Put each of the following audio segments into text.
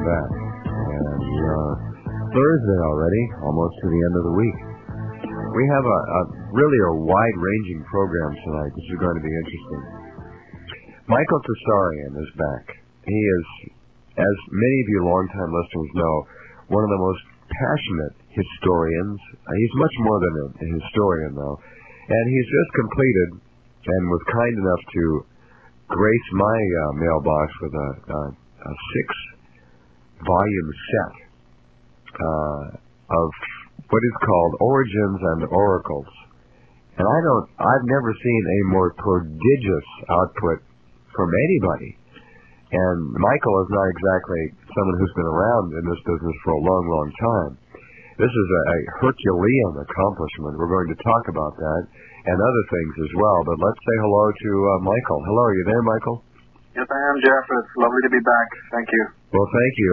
back. And we are Thursday already, almost to the end of the week. We have really a wide-ranging program tonight. This is going to be interesting. Michael Tsarian is back. He is, as many of you longtime listeners know, one of the most passionate historians. He's much more than a historian, though. And he's just completed and was kind enough to grace my mailbox with a 6-volume set of what is called Origins and Oracles. And I've never seen a more prodigious output from anybody. And Michael is not exactly someone who's been around in this business for a long, long time. This is a Herculean accomplishment. We're going to talk about that and other things as well. But let's say hello to Michael. Hello, are you there, Michael? Yes, I am, Jeff. It's lovely to be back. Thank you. Well, thank you.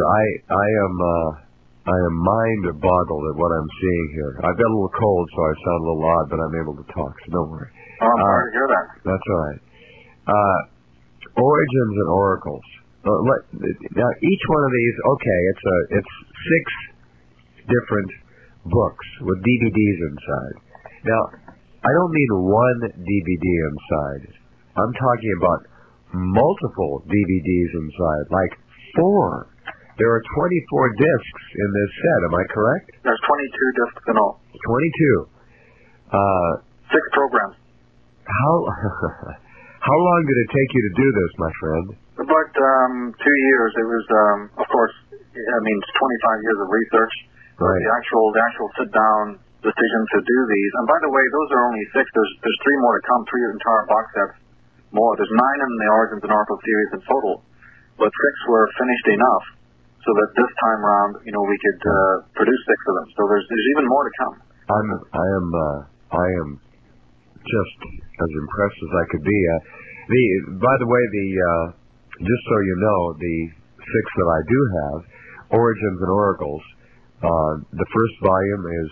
I am mind-boggled at what I'm seeing here. I've got a little cold, so I sound a little odd, but I'm able to talk, so don't worry. Oh, I'm sorry to hear that. That's all right. Origins and Oracles. Now, each one of these, okay, it's 6 different books with DVDs inside. Now, I don't mean one DVD inside. I'm talking about multiple DVDs inside, like 4. There are 24 discs in this set, am I correct? There's 22 discs in all. 22. 6 programs. How long did it take you to do this, my friend? About 2 years. It was, of course, I mean, 25 years of research. Right. The actual sit-down decision to do these. And by the way, those are only 6. There's 3 more to come, 3 entire box sets more. There's 9 in the Origins and Oracles series in total. But 6 were finished enough so that this time around, we could produce 6 of them. So there's even more to come. I am just as impressed as I could be. By the way, just so you know, the 6 that I do have, Origins and Oracles, the first volume is,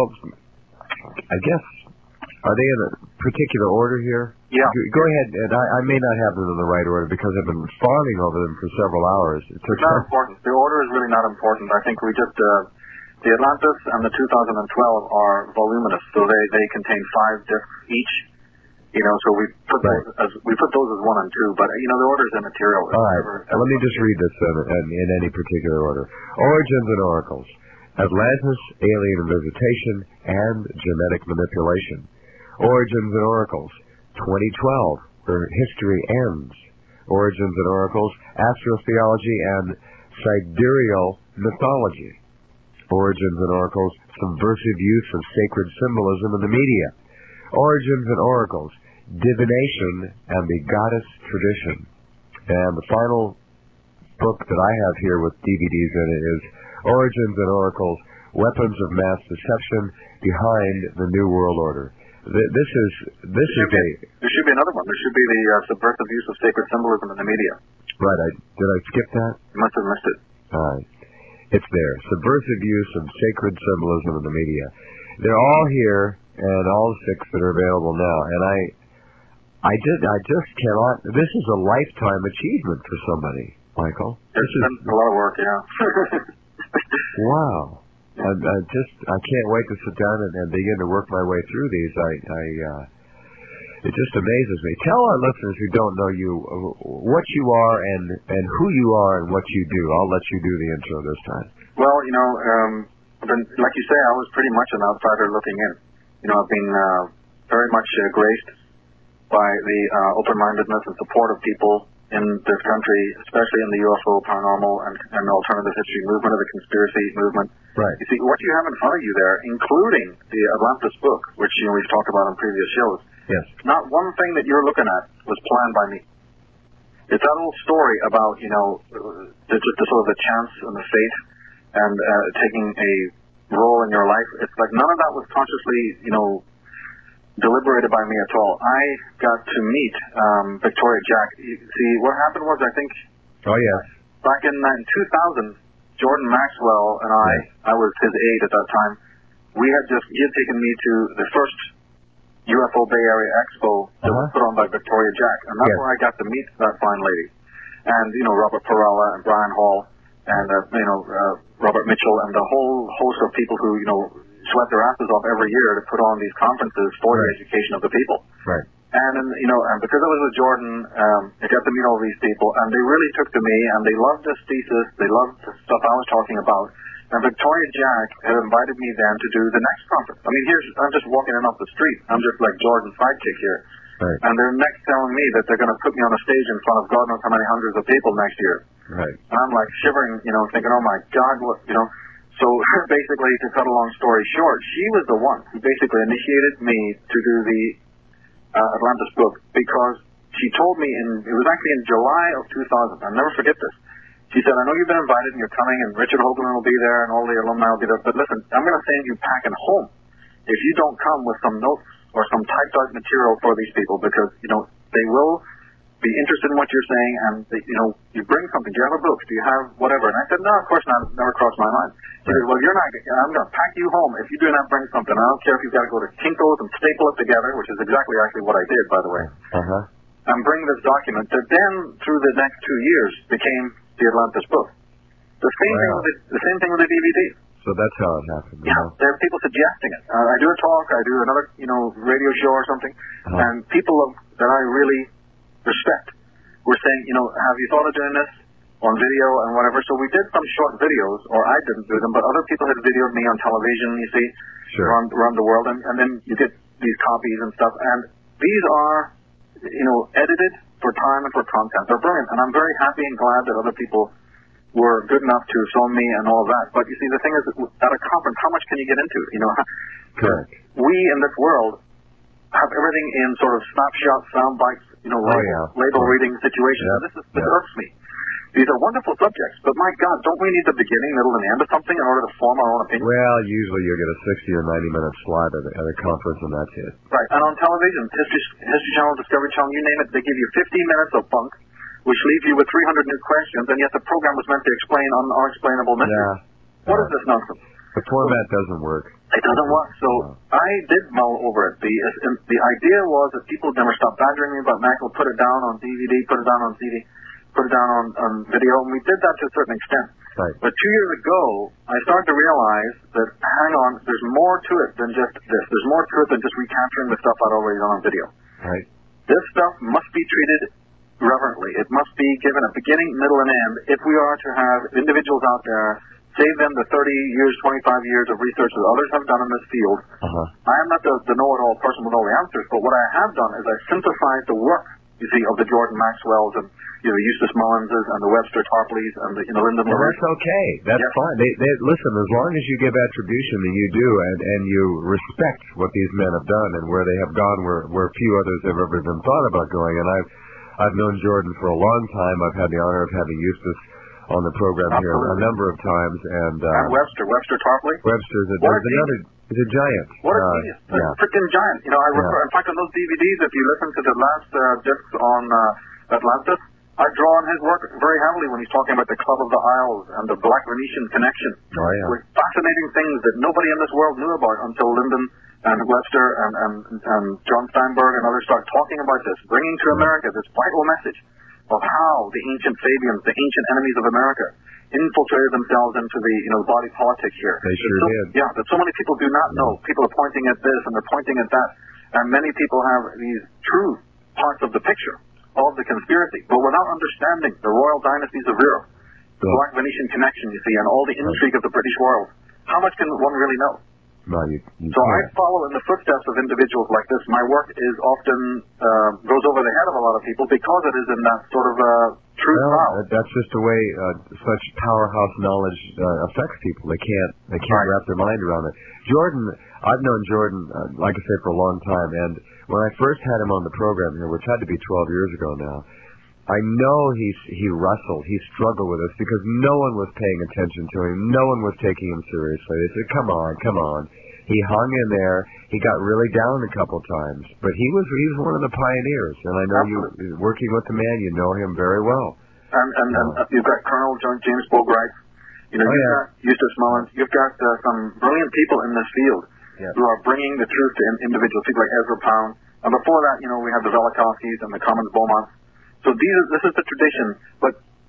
I guess, are they in a particular order here? Yeah. Go ahead, and I may not have them in the right order because I've been fawning over them for several hours. It's not important. The order is really not important. I think we just, the Atlantis and the 2012 are voluminous, so they contain 5 discs each. So we put those as 1 and 2, but the order is immaterial. All right. Let me just read this in any particular order. Origins and Oracles: Atlantis, Alien Visitation, and Genetic Manipulation. Origins and Oracles: 2012, Where History Ends. Origins and Oracles: Astrotheology and Sidereal Mythology. Origins and Oracles: Subversive Use of Sacred Symbolism in the Media. Origins and Oracles: Divination and the Goddess Tradition. And the final book that I have here with DVDs in it is Origins and Oracles: Weapons of Mass Deception Behind the New World Order. There should be another one. There should be the Subversive Use of Sacred Symbolism in the Media. Right. Did I skip that? You must have missed it. All right. It's there. Subversive Use of Sacred Symbolism in the Media. They're all here, and all 6 that are available now. And I just cannot. This is a lifetime achievement for somebody, Michael. It's a lot of work, yeah. Wow. I can't wait to sit down and begin to work my way through these. It just amazes me. Tell our listeners who don't know you what you are and who you are and what you do. I'll let you do the intro this time. Well, like you say, I was pretty much an outsider looking in. I've been very much graced by the open-mindedness and support of people in this country, especially in the UFO, paranormal, and alternative history movement, or the conspiracy movement. Right. You see, what you have in front of you there, including the Atlantis book, which we've talked about on previous shows, yes, not one thing that you're looking at was planned by me. It's that little story about, the sort of the chance and the fate and taking a role in your life. It's like none of that was consciously, deliberated by me at all. I got to meet Victoria Jack. See, what happened was, I think, back in 2000, Jordan Maxwell and I was his aide at that time. He had taken me to the first UFO Bay Area Expo that was put on by Victoria Jack, and that's where I got to meet that fine lady, and Robert Perella and Brian Hall and Robert Mitchell and the whole host of people who sweat their asses off every year to put on these conferences for the education of the people. Right. And because I was with Jordan, I got to meet all these people, and they really took to me, and they loved this thesis, they loved the stuff I was talking about. And Victoria Jack had invited me then to do the next conference. I mean, I'm just walking in off the street. I'm just like Jordan's sidekick here. Right. And they're next telling me that they're going to put me on a stage in front of God knows how many hundreds of people next year. Right. And I'm like shivering, thinking, oh my God, what. So basically, to cut a long story short, she was the one who basically initiated me to do the Atlantis book, because she told me it was actually in July of 2000. I'll never forget this. She said, I know you've been invited and you're coming, and Richard Hoagland will be there and all the alumni will be there, but listen, I'm going to send you packing home if you don't come with some notes or some typed out material for these people, because, they will be interested in what you're saying, and, you bring something. Do you have a book? Do you have whatever? And I said, no, of course not. It never crossed my mind. She said, well, I'm going to pack you home if you do not bring something. I don't care if you've got to go to Kinko's and staple it together, which is exactly actually what I did, by the way. Uh-huh. And bring this document that then, through the next 2 years, became the Atlantis book. The same thing with the DVD. So that's how it happened. Yeah, there are people suggesting it. I do a talk, I do another, radio show or something, and people that I really respect were saying, have you thought of doing this on video and whatever? So we did some short videos, or I didn't do them, but other people had videoed me on television, you see, around the world, and then you get these copies and stuff, and these are, edited for time and for content. They're brilliant, and I'm very happy and glad that other people were good enough to film me and all that. But you see, the thing is, at a conference, how much can you get into? Correct. We in this world have everything in sort of snapshot, sound bites, label reading situations. Yeah. And this irks me. These are wonderful subjects, but my God, don't we need the beginning, middle, and end of something in order to form our own opinion? Well, usually you'll get a 60 or 90-minute slide at a conference, and that's it. Right, and on television, History Channel, Discovery Channel, you name it, they give you 15 minutes of bunk, which leave you with 300 new questions, and yet the program was meant to explain unexplainable mysteries. What is this nonsense? The format doesn't work. It doesn't work. So I did mull over it. The idea was that people never stop badgering me about Mac. We'll put it down on DVD, put it down on CD, put it down on video, and we did that to a certain extent. Right. But 2 years ago, I started to realize that, hang on, there's more to it than just this. There's more to it than just recapturing the stuff I'd already done on video. Right. This stuff must be treated reverently. It must be given a beginning, middle, and end if we are to have individuals out there save them the 30 years, 25 years of research that others have done in this field. I am not the know-it-all person with all the answers, but what I have done is I simplified the work, you see, of the Jordan Maxwells and Eustace Mullenses and the Webster Tarpleys and the Lyndon LaRouche. Well, that's okay. That's fine. They listen, as long as you give attribution that you do and you respect what these men have done and where they have gone where few others have ever even thought about going. And I've known Jordan for a long time. I've had the honor of having Eustace on the program here a number of times, and Webster Tarpley. Webster's he's a giant. What a genius! A freaking giant. I refer. In fact, on those DVDs, if you listen to the last discs on Atlantis, I draw on his work very heavily when he's talking about the Club of the Isles and the Black Venetian connection. With fascinating things that nobody in this world knew about until Lyndon and Webster and John Steinberg and others start talking about this, bringing to America this vital message of how the ancient Fabians, the ancient enemies of America, infiltrated themselves into the body politic here. They sure did. Yeah, that so many people do not know. People are pointing at this and they're pointing at that, and many people have these true parts of the picture of the conspiracy, but we're not understanding the royal dynasties of Europe, the Black Venetian connection, you see, and all the intrigue of the British world. How much can one really know? No, you so I follow in the footsteps of individuals like this. My work is often goes over the head of a lot of people because it is in that sort of true style. That's just the way such powerhouse knowledge affects people. They can't wrap their mind around it. Jordan, I've known Jordan, like I said, for a long time, and when I first had him on the program here, which had to be 12 years ago now, I know he wrestled, he struggled with us because no one was paying attention to him. No one was taking him seriously. They said, come on. He hung in there. He got really down a couple times. But he was one of the pioneers. And I know you, working with the man, you know him very well. And you've got Colonel James Bogarts. You've got Eustace Mullins. You've got some brilliant people in this field who are bringing the truth to individuals, people like Ezra Pound. And before that, we have the Velikovskys and the Commons Beaumonts. So this is the tradition, but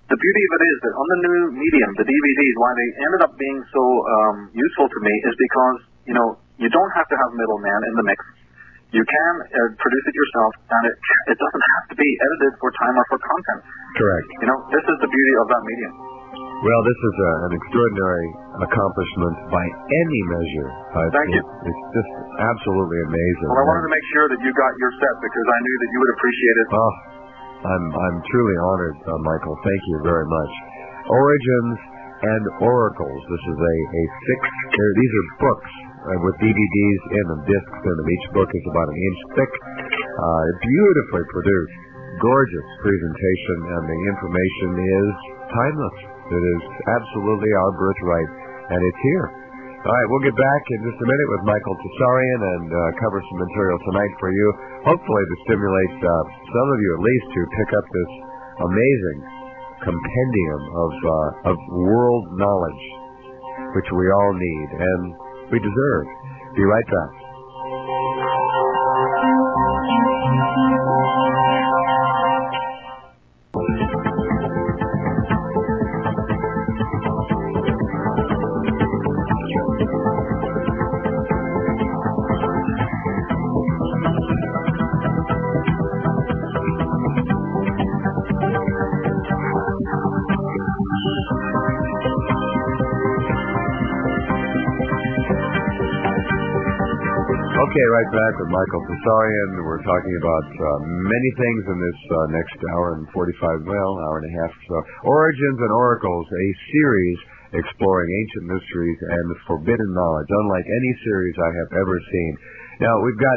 the beauty of it is that on the new medium, the DVDs, why they ended up being so useful to me is because, you don't have to have middleman in the mix. You can produce it yourself, and it doesn't have to be edited for time or for content. Correct. This is the beauty of that medium. Well, this is an extraordinary accomplishment by any measure. Thank you. It's just absolutely amazing. Well, I wanted to make sure that you got your set because I knew that you would appreciate it. Oh, I'm truly honored, Michael. Thank you very much. Origins and Oracles. This is these are books with DVDs in them, discs in them. Each book is about an inch thick. Beautifully produced, gorgeous presentation, and the information is timeless. It is absolutely our birthright, and it's here. All right, we'll get back in just a minute with Michael Tsarian and cover some material tonight for you, hopefully to stimulate some of you at least to pick up this amazing compendium of world knowledge, which we all need and we deserve. Be right back. Okay, right back with Michael Tsarian. We're talking about many things in this next hour and hour and a half or so. Origins and Oracles, a series exploring ancient mysteries and forbidden knowledge, unlike any series I have ever seen. Now, we've got...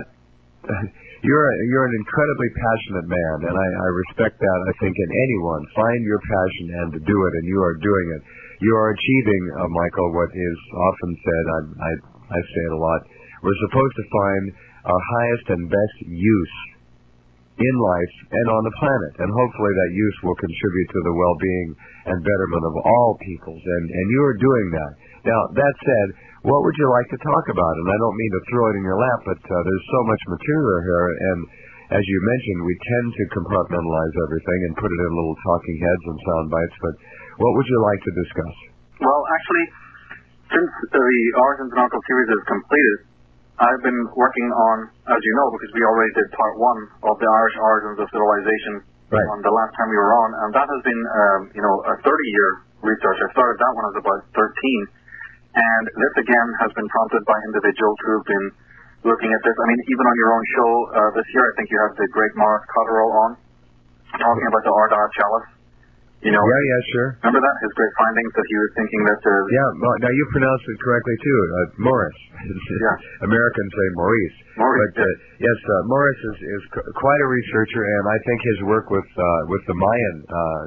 You're an incredibly passionate man, and I respect that, I think, in anyone. Find your passion and to do it, and you are doing it. You are achieving, Michael, what is often said, I say it a lot, we're supposed to find our highest and best use in life and on the planet, and hopefully that use will contribute to the well-being and betterment of all peoples, and you are doing that. Now, that said, what would you like to talk about? And I don't mean to throw it in your lap, but there's so much material here, and as you mentioned, we tend to compartmentalize everything and put it in little talking heads and sound bites, but what would you like to discuss? Well, actually, since the Origins and Oracles series is completed, I've been working on, as you know, because we already did part 1 of the Irish Origins of Civilization on the last time we were on, and that has been, a 30-year research. I started that when I was about 13, and this again has been prompted by individuals who have been looking at this. I mean, even on your own show this year, I think you had the great Morris Cotterill on, talking about the Ardagh Chalice. Yeah, sure. Remember that? His great findings that he was thinking that... now you pronounced it correctly, too. Morris. Yeah. Americans say Maurice. Maurice, but, yes, Morris is quite a researcher, and I think his work with the Mayan,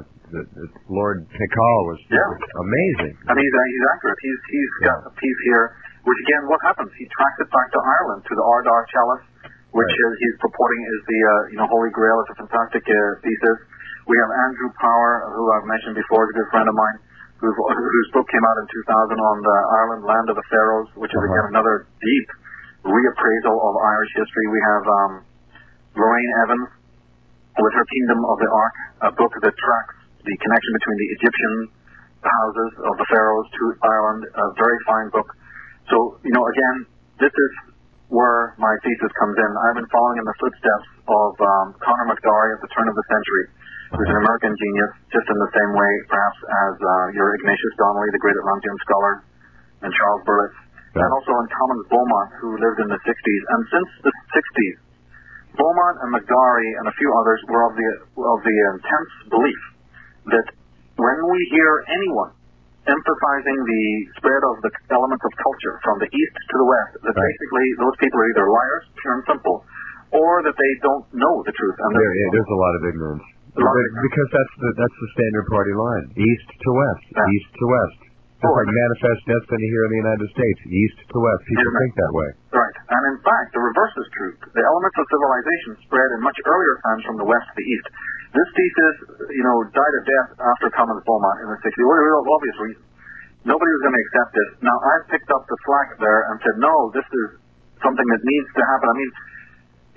Lord Tikal, was amazing. I mean, he's accurate. He's got a piece here, which, again, what happens? He tracks it back to Ireland, to the Ardagh Chalice, which he's purporting is the Holy Grail. It's a fantastic thesis. We have Andrew Power, who I've mentioned before, is a good friend of mine, whose book came out in 2000 on the Ireland Land of the Pharaohs, which is again another deep reappraisal of Irish history. We have Lorraine Evans with her Kingdom of the Ark, a book that tracks the connection between the Egyptian houses of the pharaohs to Ireland, a very fine book. So, again, this is where my thesis comes in. I've been following in the footsteps of Conor McGarry at the turn of the century, who's an American genius, just in the same way, perhaps, as your Ignatius Donnelly, the great Atlantean scholar, and Charles Berlitz, and also in Thomas Beaumont, who lived in the 60s. And since the 60s, Beaumont and McGarry and a few others were of the intense belief that when we hear anyone emphasizing the spread of the elements of culture from the east to the west, that basically those people are either liars, pure and simple, or that they don't know the truth. And there's a lot of ignorance. Because that's the standard party line. East to west. Yeah. East to west. Just like Manifest Destiny here in the United States. East to west. People think that way. Right. And in fact, the reverse is true. The elements of civilization spread in much earlier times from the west to the east. This thesis, died a death after Thomas Beaumont in the 60s. For obvious reasons. Nobody was going to accept it. Now, I picked up the slack there and said, no, this is something that needs to happen. I mean,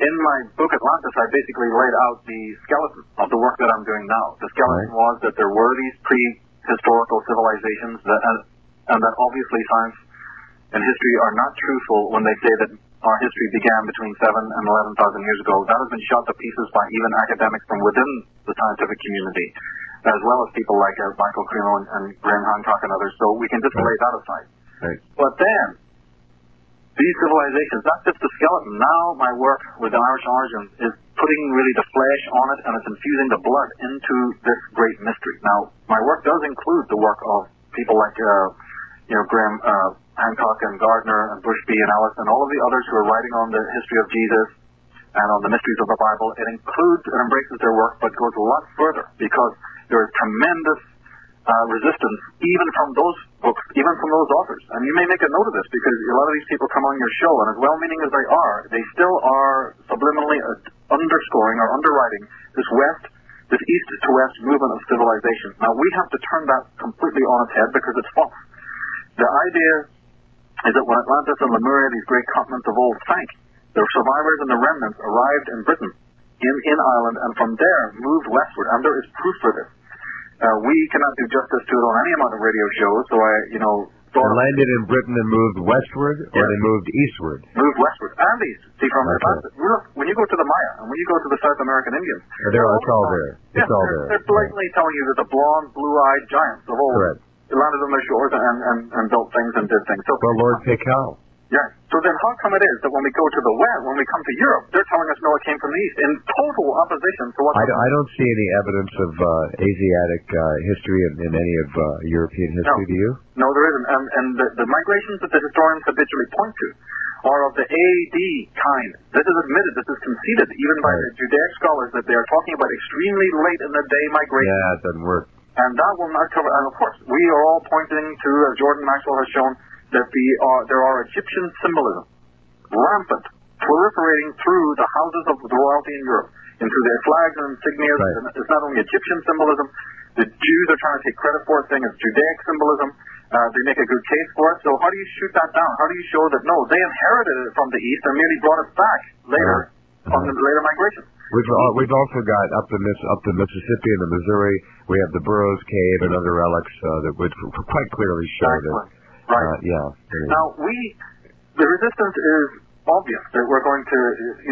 in my book Atlantis, I basically laid out the skeleton of the work that I'm doing now. The skeleton was that there were these prehistorical civilizations and that obviously science and history are not truthful when they say that our history began between 7 and 11,000 years ago. That has been shot to pieces by even academics from within the scientific community, as well as people like Michael Cremo and Graham Hancock and others. So we can just lay that aside. Right. But then, these civilizations, that's just the skeleton. Now my work with the Irish origins is putting really the flesh on it, and it's infusing the blood into this great mystery. Now, my work does include the work of people like Graham Hancock and Gardner and Bushby and Ellis and all of the others who are writing on the history of Jesus and on the mysteries of the Bible. It includes and embraces their work, but goes a lot further because there is tremendous resistance even from those books, even from those authors. And you may make a note of this because a lot of these people come on your show, and as well-meaning as they still are subliminally underscoring or underwriting this east-to-west movement of civilization. Now, we have to turn that completely on its head because it's false. The idea is that when Atlantis and Lemuria, these great continents of old, sank, the survivors and the remnants arrived in Britain, in Ireland, and from there moved westward. And there is proof for this. We cannot do justice to it on any amount of radio shows, so they landed in Britain and moved westward, or they moved eastward? Moved westward and east. See, from Atlantis. Look, when you go to the Maya, and when you go to the South American Indians... It's all there. It's all there. They're blatantly telling you that the blonde, blue-eyed giants of old landed on their shores and built things and did things. So, well, Lord Tikal. Yeah. So then how come it is that when we go to the West, when we come to Europe, they're telling us no, it came from the East, in total opposition to what... I don't see any evidence of Asiatic history in any of European history, do you? No, there isn't. And the migrations that the historians habitually point to are of the AD kind. This is admitted, this is conceded, even by the Judaic scholars, that they are talking about extremely late in the day migration. Yeah, it doesn't work. And that will not cover... And of course, we are all pointing to, as Jordan Maxwell has shown, that there are Egyptian symbolism, rampant, proliferating through the houses of the royalty in Europe, into their flags and insignias. Right. It's not only Egyptian symbolism. The Jews are trying to take credit for it, saying it's Judaic symbolism. They make a good case for it. So how do you shoot that down? How do you show that, no, they inherited it from the East and merely brought it back later, on the later migration? We've also got up the Mississippi and the Missouri, we have the Burroughs Cave and other relics that would quite clearly show that. Right. Now, the resistance is obvious that we're going to,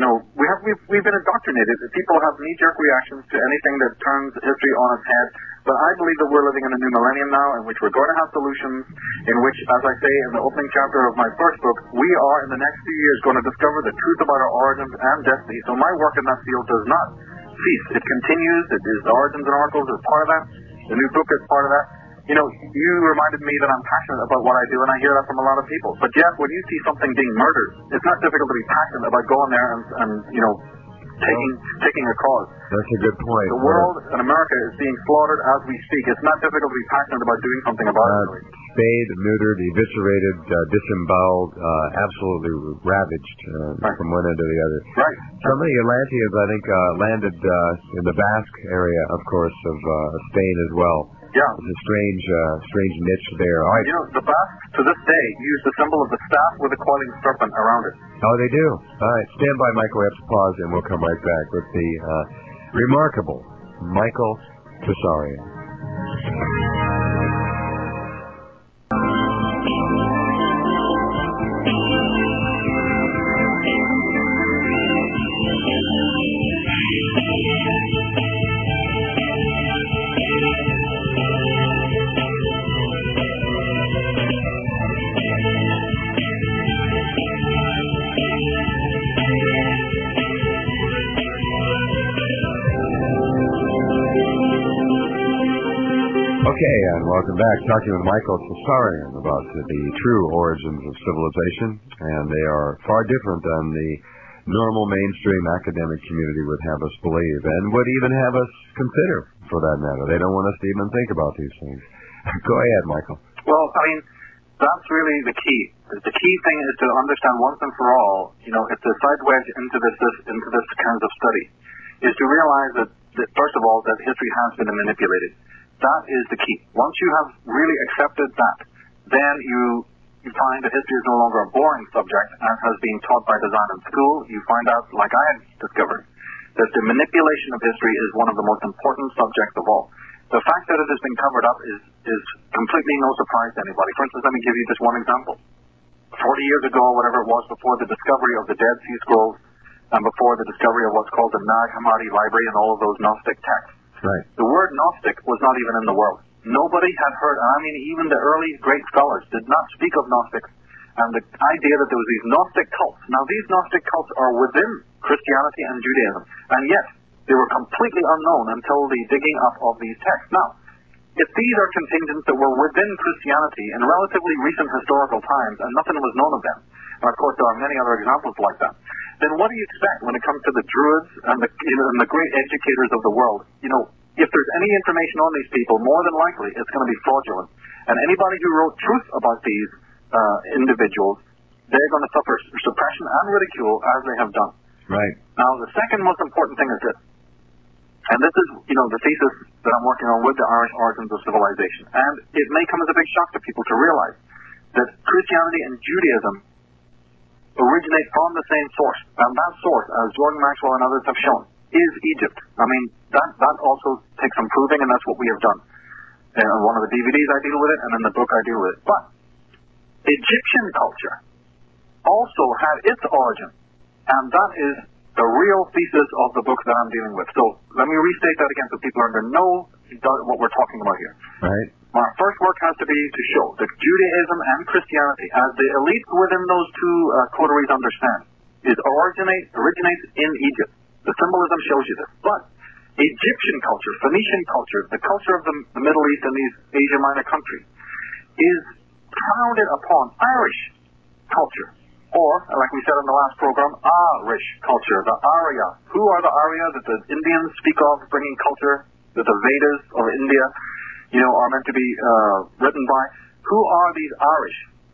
we've been indoctrinated. People have knee-jerk reactions to anything that turns history on its head. But I believe that we're living in a new millennium now in which we're going to have solutions, in which, as I say in the opening chapter of my first book, we are in the next few years going to discover the truth about our origins and destiny. So my work in that field does not cease. It continues. It is the Origins and Oracles is part of that. The new book is part of that. You reminded me that I'm passionate about what I do, and I hear that from a lot of people. But Jeff, when you see something being murdered, it's not difficult to be passionate about going there and taking a cause. That's a good point. The world and America is being slaughtered as we speak. It's not difficult to be passionate about doing something about it. Spayed, neutered, eviscerated, disemboweled, absolutely ravaged from one end to the other. Right. Some of the Atlanteans, I think, landed in the Basque area, of course, of Spain as well. Yeah. It's a strange niche there. All right. The Basques, to this day, use the symbol of the staff with a coiling serpent around it. Oh, they do? All right. Stand by, Michael. We have to pause, and we'll come right back with the remarkable Michael Tsarion. Okay, and welcome back. Talking with Michael Tsarion about the true origins of civilization, and they are far different than the normal mainstream academic community would have us believe, and would even have us consider, for that matter. They don't want us to even think about these things. Go ahead, Michael. Well, that's really the key. The key thing is to understand once and for all, it's a side wedge into this kinds of study, is to realize that first of all, that history has been manipulated. That is the key. Once you have really accepted that, then you you find that history is no longer a boring subject as has been taught by design in school. You find out, like I had discovered, that the manipulation of history is one of the most important subjects of all. The fact that it has been covered up is completely no surprise to anybody. For instance, let me give you just one example. 40 years ago, whatever it was, before the discovery of the Dead Sea Scrolls and before the discovery of what's called the Nag Hammadi Library and all of those Gnostic texts, Right. the word Gnostic was not even in the world. Nobody had heard, I mean, even the early great scholars did not speak of Gnostics. And the idea that there was these Gnostic cults. Now, these Gnostic cults are within Christianity and Judaism, and yet they were completely unknown until the digging up of these texts. Now, if these are contingents that were within Christianity in relatively recent historical times, and nothing was known of them, and of course there are many other examples like that, then what do you expect when it comes to the Druids and the great educators of the world? If there's any information on these people, more than likely it's going to be fraudulent. And anybody who wrote truth about these individuals, they're going to suffer suppression and ridicule as they have done. Right. Now, the second most important thing is this. And this is, the thesis that I'm working on with the Irish origins of civilization. And it may come as a big shock to people to realize that Christianity and Judaism originate from the same source. And that source, as Jordan Maxwell and others have shown, is Egypt. I mean, that also takes some proving, and that's what we have done. In one of the DVDs I deal with it, and in the book I deal with it. But Egyptian culture also had its origin, and that is the real thesis of the book that I'm dealing with. So let me restate that again so people are going to know what we're talking about here. Right. My first work has to be to show that Judaism and Christianity, as the elites within those two coteries understand, originates in Egypt. The symbolism shows you this. But Egyptian culture, Phoenician culture, the culture of the Middle East and these Asia Minor countries, is founded upon Irish culture. Or, like we said in the last program, Irish culture, the Arya. Who are the Arya that the Indians speak of bringing culture, that the Vedas of India, are meant to be written by? Who are these Irish?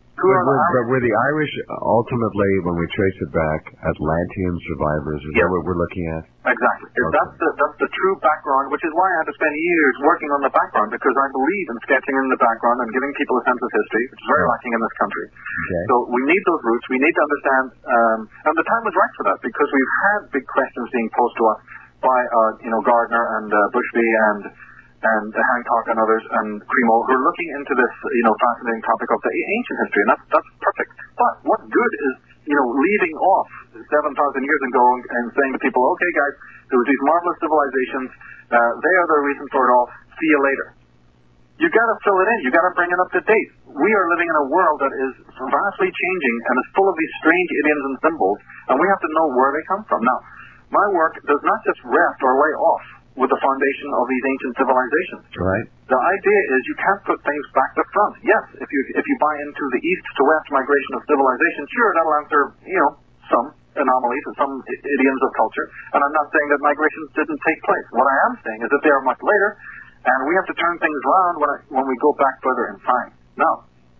But were the Irish ultimately, when we trace it back, Atlantean survivors? Is that what we're looking at? Exactly. Okay. That's the true background, which is why I had to spend years working on the background, because I believe in sketching in the background and giving people a sense of history, which is very lacking in this country. Okay. So we need those roots. We need to understand, and the time was right for that, because we've had big questions being posed to us by Gardner and Bushby and Hancock and others and Cremo, who are looking into this fascinating topic of the ancient history, and that's perfect. But what good is leaving off 7,000 years ago and saying to people, okay guys, there was these marvelous civilizations, they are the reason for it all, see you later. You got to fill it in, you got to bring it up to date. We are living in a world that is vastly changing and is full of these strange idioms and symbols, and we have to know where they come from. Now, my work does not just rest or lay off with the foundation of these ancient civilizations. Right. The idea is you can't put things back to front. Yes, if you buy into the east to west migration of civilization, sure, that'll answer, some anomalies and some idioms of culture. And I'm not saying that migrations didn't take place. What I am saying is that they are much later, and we have to turn things around when we go back further in time. Now,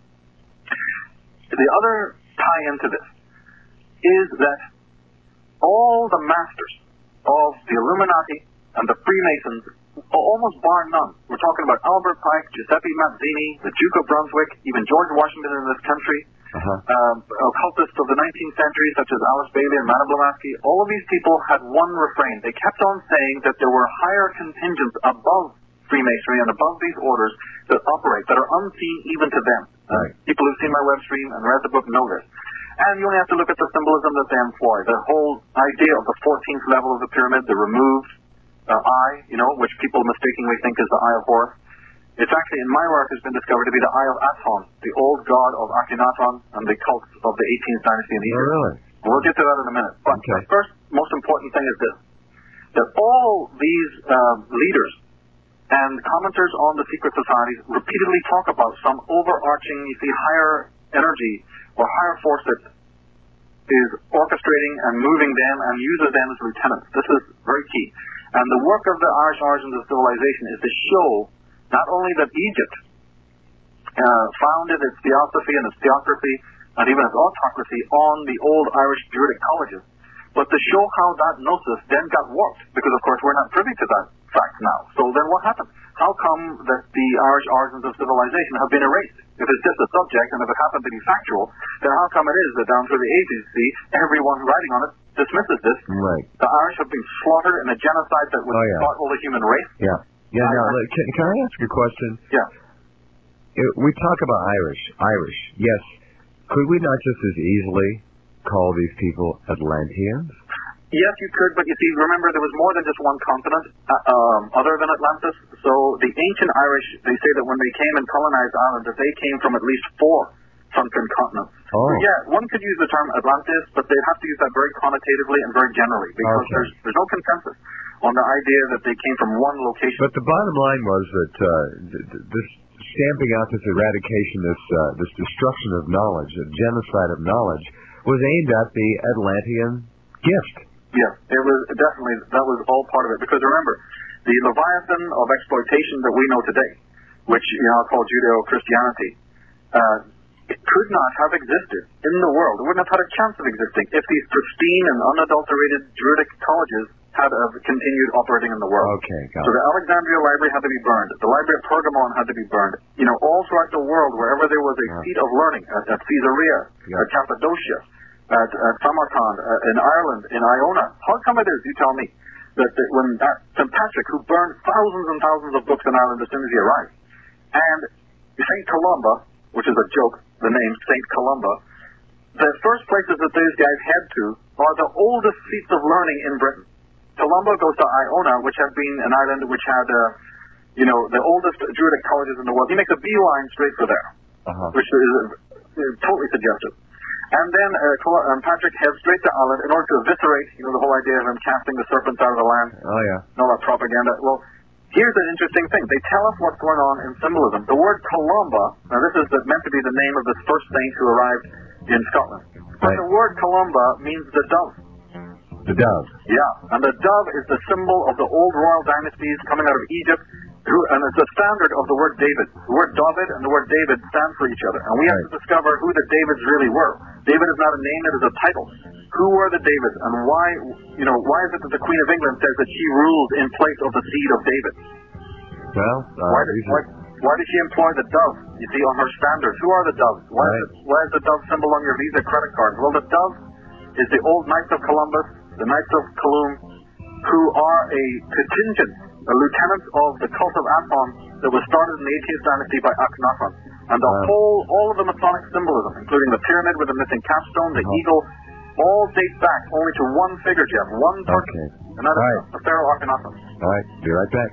the other tie into this is that all the masters of the Illuminati and the Freemasons, almost bar none. We're talking about Albert Pike, Giuseppe Mazzini, the Duke of Brunswick, even George Washington in this country, occultists of the 19th century, such as Alice Bailey and Madame Blavatsky. All of these people had one refrain. They kept on saying that there were higher contingents above Freemasonry and above these orders that operate, that are unseen even to them. Right. People who've seen my web stream and read the book know this. And you only have to look at the symbolism that they employ. The whole idea of the 14th level of the pyramid, the removed eye, which people mistakenly think is the Eye of Horus. It's actually, in my work, has been discovered to be the Eye of Aton, the old god of Akhenaton and the cults of the 18th dynasty in Egypt. Oh, really? We'll get to that in a minute. But okay. The first most important thing is this, that all these leaders and commenters on the secret societies repeatedly talk about some overarching, higher energy or higher force that is orchestrating and moving them and uses them as lieutenants. This is very key. And the work of the Irish origins of civilization is to show not only that Egypt founded its theosophy and its theocracy and even its autocracy on the old Irish Druidic colleges, but to show how that gnosis then got warped, because of course we're not privy to that fact now. So then what happened? how come that the Irish origins of civilization have been erased? If it's just a subject and if it happened to be factual, then how come it is that down through the ages, everyone writing on it dismisses this? Right. The Irish have been slaughtered in a genocide that would startle the human race. Yeah. Yeah. Now, can I ask you a question? Yeah. We talk about Irish. Yes. Could we not just as easily call these people Atlanteans? Yes, you could, but you see, remember, there was more than just one continent other than Atlantis. So the ancient Irish, they say that when they came and colonized Ireland, that they came from at least 4 sunken continents. Oh. So yeah, one could use the term Atlantis, but they'd have to use that very connotatively and very generally, because there's no consensus on the idea that they came from one location. But the bottom line was that this stamping out, this eradication, this destruction of knowledge, the genocide of knowledge, was aimed at the Atlantean gift. Yeah, it was definitely, that was all part of it. Because remember, the Leviathan of exploitation that we know today, which I'll call Judeo-Christianity, it could not have existed in the world. It wouldn't have had a chance of existing if these pristine and unadulterated Druidic colleges had continued operating in the world. Okay, got it. So the Alexandria Library had to be burned. The Library of Pergamon had to be burned. All throughout the world, wherever there was a seat of learning, at Caesarea, at Cappadocia, at Samarkand, in Ireland, in Iona. How come it is, you tell me, that when St. Patrick, who burned thousands and thousands of books in Ireland as soon as he arrived, and St. Columba, which is a joke, the name St. Columba, the first places that these guys head to are the oldest seats of learning in Britain. Columba goes to Iona, which had been an island which had, the oldest Druidic colleges in the world. He makes a beeline straight for there, which is totally suggestive. And then Patrick heads straight to Ireland in order to eviscerate, the whole idea of him casting the serpents out of the land. Oh, yeah. And all that propaganda. Well, here's an interesting thing. They tell us what's going on in symbolism. The word Columba, now this is meant to be the name of this first saint who arrived in Scotland. But the word Columba means the dove. The dove. Yeah, and the dove is the symbol of the old royal dynasties coming out of Egypt, and it's the standard of the word David. The word David and the word David stand for each other, and we have to discover who the Davids really were. David is not a name, it is a title. Who were the Davids, and why is it that the Queen of England says that she ruled in place of the seed of David? Well, why did she employ the dove, you see, on her standards? Who are the doves? Why is the dove symbol on your Visa credit card? Well, the dove is the old Knights of Columbus, the Knights of Cologne, who are a contingent, a lieutenant of the cult of Athon that was started in the 18th dynasty by Akhenaten. And all of the Masonic symbolism, including the pyramid with the missing capstone, the eagle, all date back only to one figure, Jeff, one person, and that is Pharaoh Akhenaten. All right, be right back.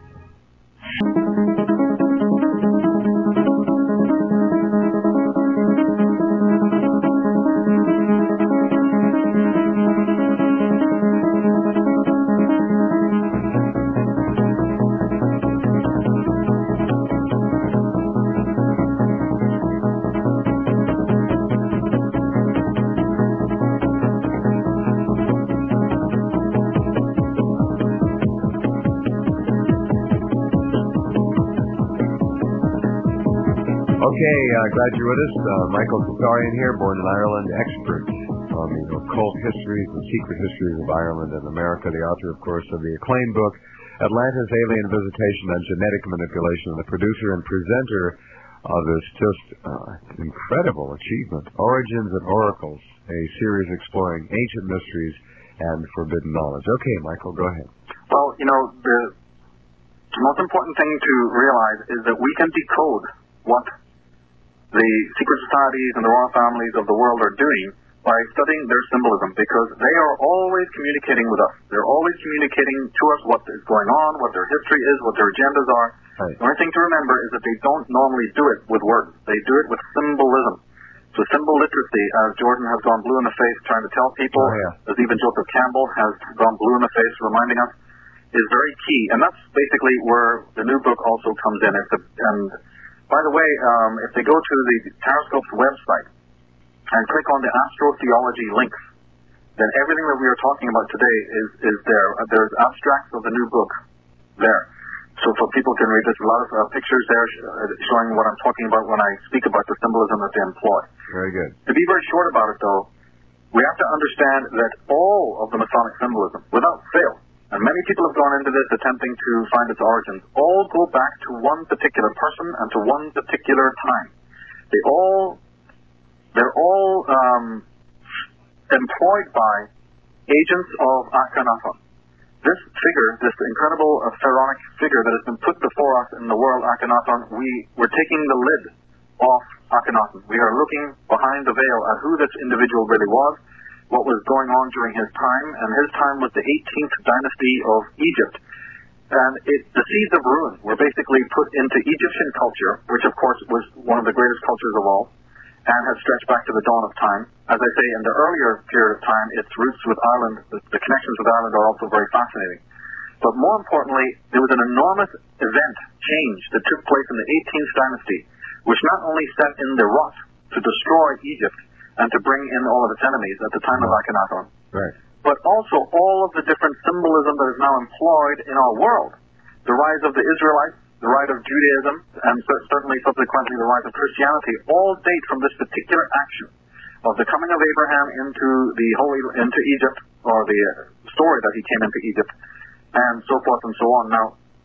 Okay, glad you're with us. Michael Tsarian here, born in Ireland, expert on the occult histories and secret histories of Ireland and America, the author, of course, of the acclaimed book, Atlantis, Alien Visitation and Genetic Manipulation, the producer and presenter of this just incredible achievement, Origins and Oracles, a series exploring ancient mysteries and forbidden knowledge. Okay, Michael, go ahead. Well, the most important thing to realize is that we can decode what the secret societies and the royal families of the world are doing by studying their symbolism, because they are always communicating with us. They're always communicating to us what is going on, what their history is, what their agendas are. Right. The only thing to remember is that they don't normally do it with words. They do it with symbolism. So symbol literacy, as Jordan has gone blue in the face trying to tell people, as even Joseph Campbell has gone blue in the face reminding us, is very key. And that's basically where the new book also comes in. And by the way, if they go to the Taroscope's website and click on the astrotheology links, then everything that we are talking about today is there. There's abstracts of the new book there. So people can read. There's a lot of pictures there showing what I'm talking about when I speak about the symbolism that they employ. Very good. To be very short about it, though, we have to understand that all of the Masonic symbolism, without fail, and many people have gone into this attempting to find its origins, all go back to one particular person and to one particular time. They're all employed by agents of Akhenaten. This figure, this incredible pharaonic figure that has been put before us in the world, Akhenaten, we're taking the lid off Akhenaten. We are looking behind the veil at who this individual really was, what was going on during his time, and his time was the 18th dynasty of Egypt. And the seeds of ruin were basically put into Egyptian culture, which of course was one of the greatest cultures of all, and has stretched back to the dawn of time. As I say, in the earlier period of time, its roots with Ireland, the connections with Ireland are also very fascinating. But more importantly, there was an enormous event, change, that took place in the 18th dynasty, which not only set in the rut to destroy Egypt and to bring in all of its enemies at the time of Akhenaten, right, but also all of the different symbolism that is now employed in our world. The rise of the Israelites, the rise of Judaism, and certainly subsequently the rise of Christianity, all date from this particular action of the coming of Abraham into Egypt, or the story that he came into Egypt, and so forth and so on. Now,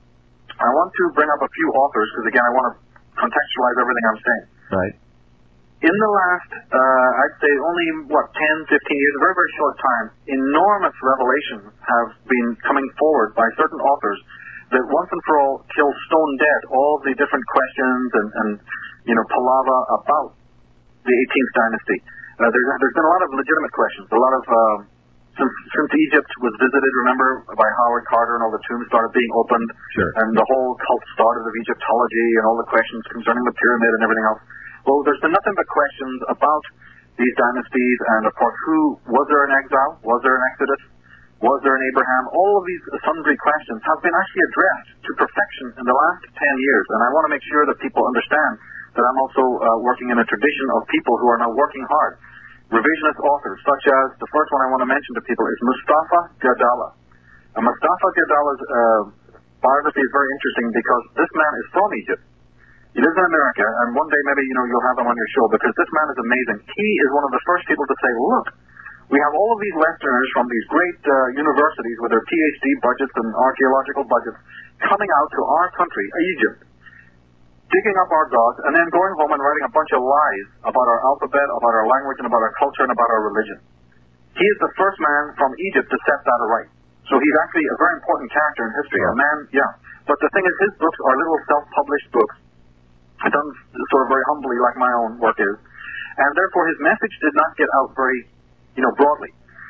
I want to bring up a few authors, because again, I want to contextualize everything I'm saying. Right. In the last, I'd say only, 10, 15 years, a very, very short time, enormous revelations have been coming forward by certain authors that once and for all kill stone dead all the different questions and palaver about the 18th dynasty. There's been a lot of legitimate questions. A lot of, since Egypt was visited, remember, by Howard Carter, and all the tombs started being opened, sure, and the whole cult started of Egyptology and all the questions concerning the pyramid and everything else. Well, there's been nothing but questions about these dynasties, and of course, was there an exile? Was there an Exodus? Was there an Abraham? All of these sundry questions have been actually addressed to perfection in the last 10 years, and I want to make sure that people understand that I'm also working in a tradition of people who are now working hard. Revisionist authors, such as, the first one I want to mention to people is Mustafa Gadalla. And Mustafa Gadalla's biography is very interesting because this man is from Egypt. He lives in America, and one day maybe you'll have him on your show, because this man is amazing. He is one of the first people to say, look, we have all of these Westerners from these great universities with their PhD budgets and archaeological budgets coming out to our country, Egypt, digging up our gods, and then going home and writing a bunch of lies about our alphabet, about our language, and about our culture, and about our religion. He is the first man from Egypt to set that aright. So he's actually a very important character in history. A man, But the thing is, his books are little self-published books, done sort of very humbly like my own work is, and therefore his message did not get out very, broadly.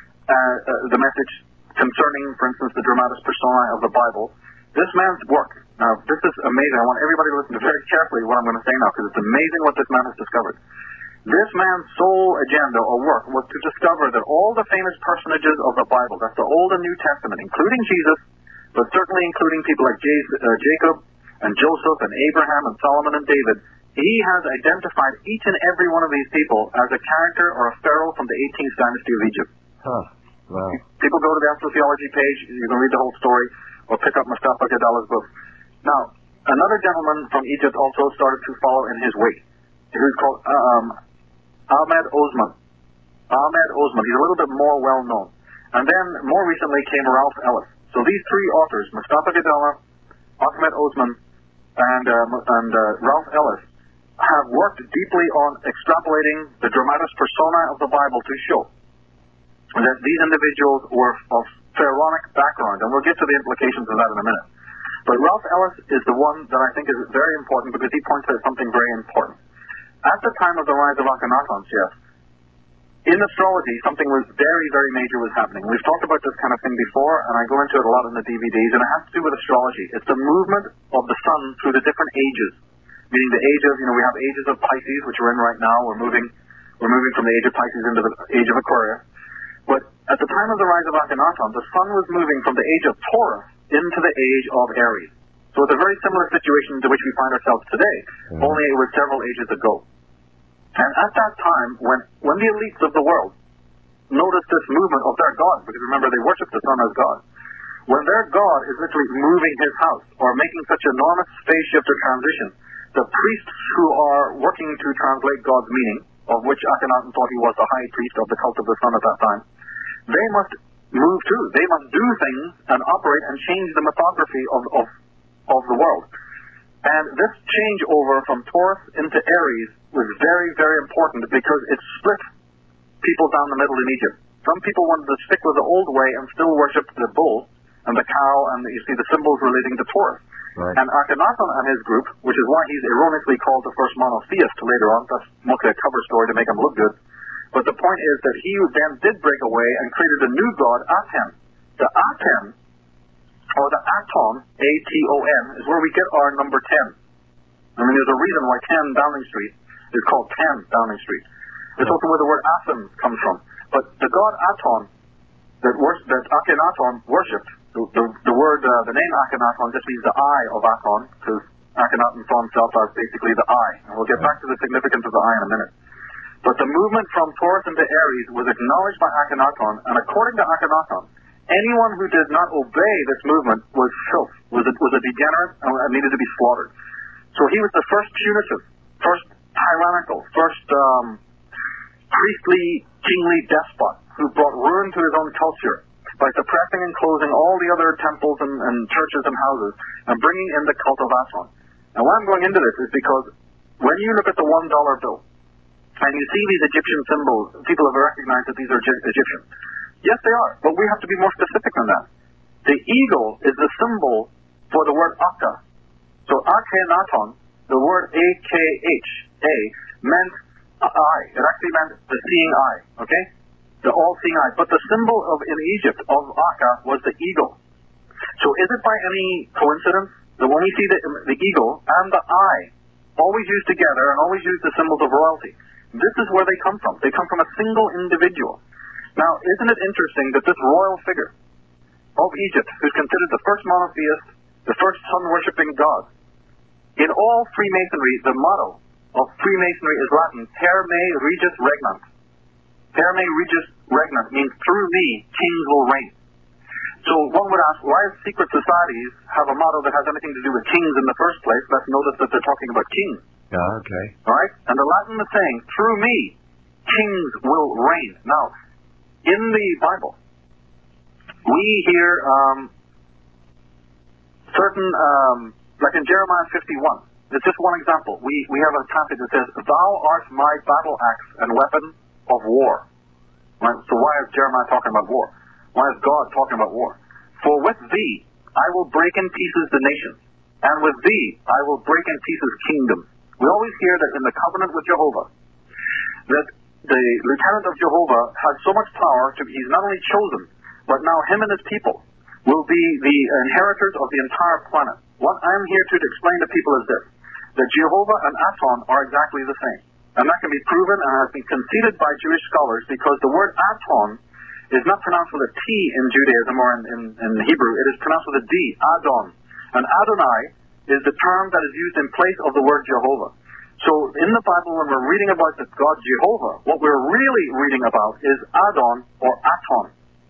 The message concerning, for instance, the dramatis personae of the Bible. This man's work, now this is amazing, I want everybody to listen to very carefully what I'm going to say now, because it's amazing what this man has discovered. This man's sole agenda or work was to discover that all the famous personages of the Bible, that's the Old and New Testament, including Jesus, but certainly including people like Jacob and Joseph and Abraham and Solomon and David, he has identified each and every one of these people as a character or a pharaoh from the 18th dynasty of Egypt. Huh. Wow. People go to the Astrotheology page, you can read the whole story, or pick up Mustafa Gadalla's book. Now, another gentleman from Egypt also started to follow in his wake. He's called Ahmed Osman. Ahmed Osman. He's a little bit more well-known. And then, more recently, came Ralph Ellis. So these three authors, Mustafa Gadalla, Ahmed Osman, and Ralph Ellis, have worked deeply on extrapolating the dramatis personae of the Bible to show that these individuals were of pharaonic background, and we'll get to the implications of that in a minute. But Ralph Ellis is the one that I think is very important because he points out something very important. At the time of the rise of Akhenaten, in astrology, something was very, very major was happening. We've talked about this kind of thing before, and I go into it a lot in the DVDs, and it has to do with astrology. It's the movement of the sun through the different ages, meaning the age of, we have ages of Pisces, which we're in right now. We're moving from the age of Pisces into the age of Aquarius. But at the time of the rise of Akhenaten, the sun was moving from the age of Taurus into the age of Aries. So it's a very similar situation to which we find ourselves today, only it was several ages ago. And at that time, when the elites of the world noticed this movement of their God, because remember, they worship the sun as God, when their God is literally moving his house or making such enormous phase shift or transition, the priests who are working to translate God's meaning, of which Akhenaten thought he was the high priest of the cult of the sun at that time, they must move too. They must do things and operate and change the mythography of the world. And this changeover from Taurus into Aries was very, very important because it split people down the middle in Egypt. Some people wanted to stick with the old way and still worship the bull and the cow, and you see the symbols relating to Taurus. Right. And Akhenaten and his group, which is why he's erroneously called the first monotheist later on, that's mostly a cover story to make him look good. But the point is that he then did break away and created a new god, Aten. The Aten, or the Aton, A-T-O-N, is where we get our number 10. I mean, there's a reason why 10 Downing Street is called 10 Downing Street. It's also where the word Athens comes from. But the god Aton that Akhenaten worshipped, the name Akhenaten just means the eye of Aton, because Akhenaten saw himself as basically the eye. And we'll get back to the significance of the eye in a minute. But the movement from Taurus into Aries was acknowledged by Akhenaten, and according to Akhenaten, anyone who did not obey this movement was filth, was a degenerate, and needed to be slaughtered. So he was the first punitive, first tyrannical, first priestly, kingly despot who brought ruin to his own culture by suppressing and closing all the other temples and churches and houses and bringing in the cult of Aton. Now, why I'm going into this is because when you look at the $1 bill and you see these Egyptian symbols, people have recognized that these are Egyptian. Yes, they are, but we have to be more specific than that. The eagle is the symbol for the word Akka. So Akhenaten, the word A-K-H-A, meant eye. It actually meant the seeing eye, okay? The all-seeing eye. But the symbol in Egypt of Akka was the eagle. So is it by any coincidence that when you see the eagle and the eye always used together and always used the symbols of royalty, this is where they come from. They come from a single individual. Now, isn't it interesting that this royal figure of Egypt, who's considered the first monotheist, the first sun-worshipping god, in all Freemasonry, the motto of Freemasonry is Latin, Per me regis regnant. Per me regis regnant means through me kings will reign. So one would ask, why do secret societies have a motto that has anything to do with kings in the first place? Let's notice that they're talking about kings. Okay. All right? And the Latin is saying, through me kings will reign. Now, in the Bible, we hear certain, like in Jeremiah 51, it's just one example. We have a passage that says, "Thou art my battle axe and weapon of war." Right? So why is Jeremiah talking about war? Why is God talking about war? "For with thee I will break in pieces the nations, and with thee I will break in pieces kingdoms." We always hear that in the covenant with Jehovah, that the lieutenant of Jehovah has so much power he's not only chosen, but now him and his people will be the inheritors of the entire planet. What I'm here to explain to people is this, that Jehovah and Aton are exactly the same. And that can be proven and has been conceded by Jewish scholars because the word Aton is not pronounced with a T in Judaism or in Hebrew. It is pronounced with a D, Adon. And Adonai is the term that is used in place of the word Jehovah. So in the Bible, when we're reading about the God Jehovah, what we're really reading about is Adon or Aton.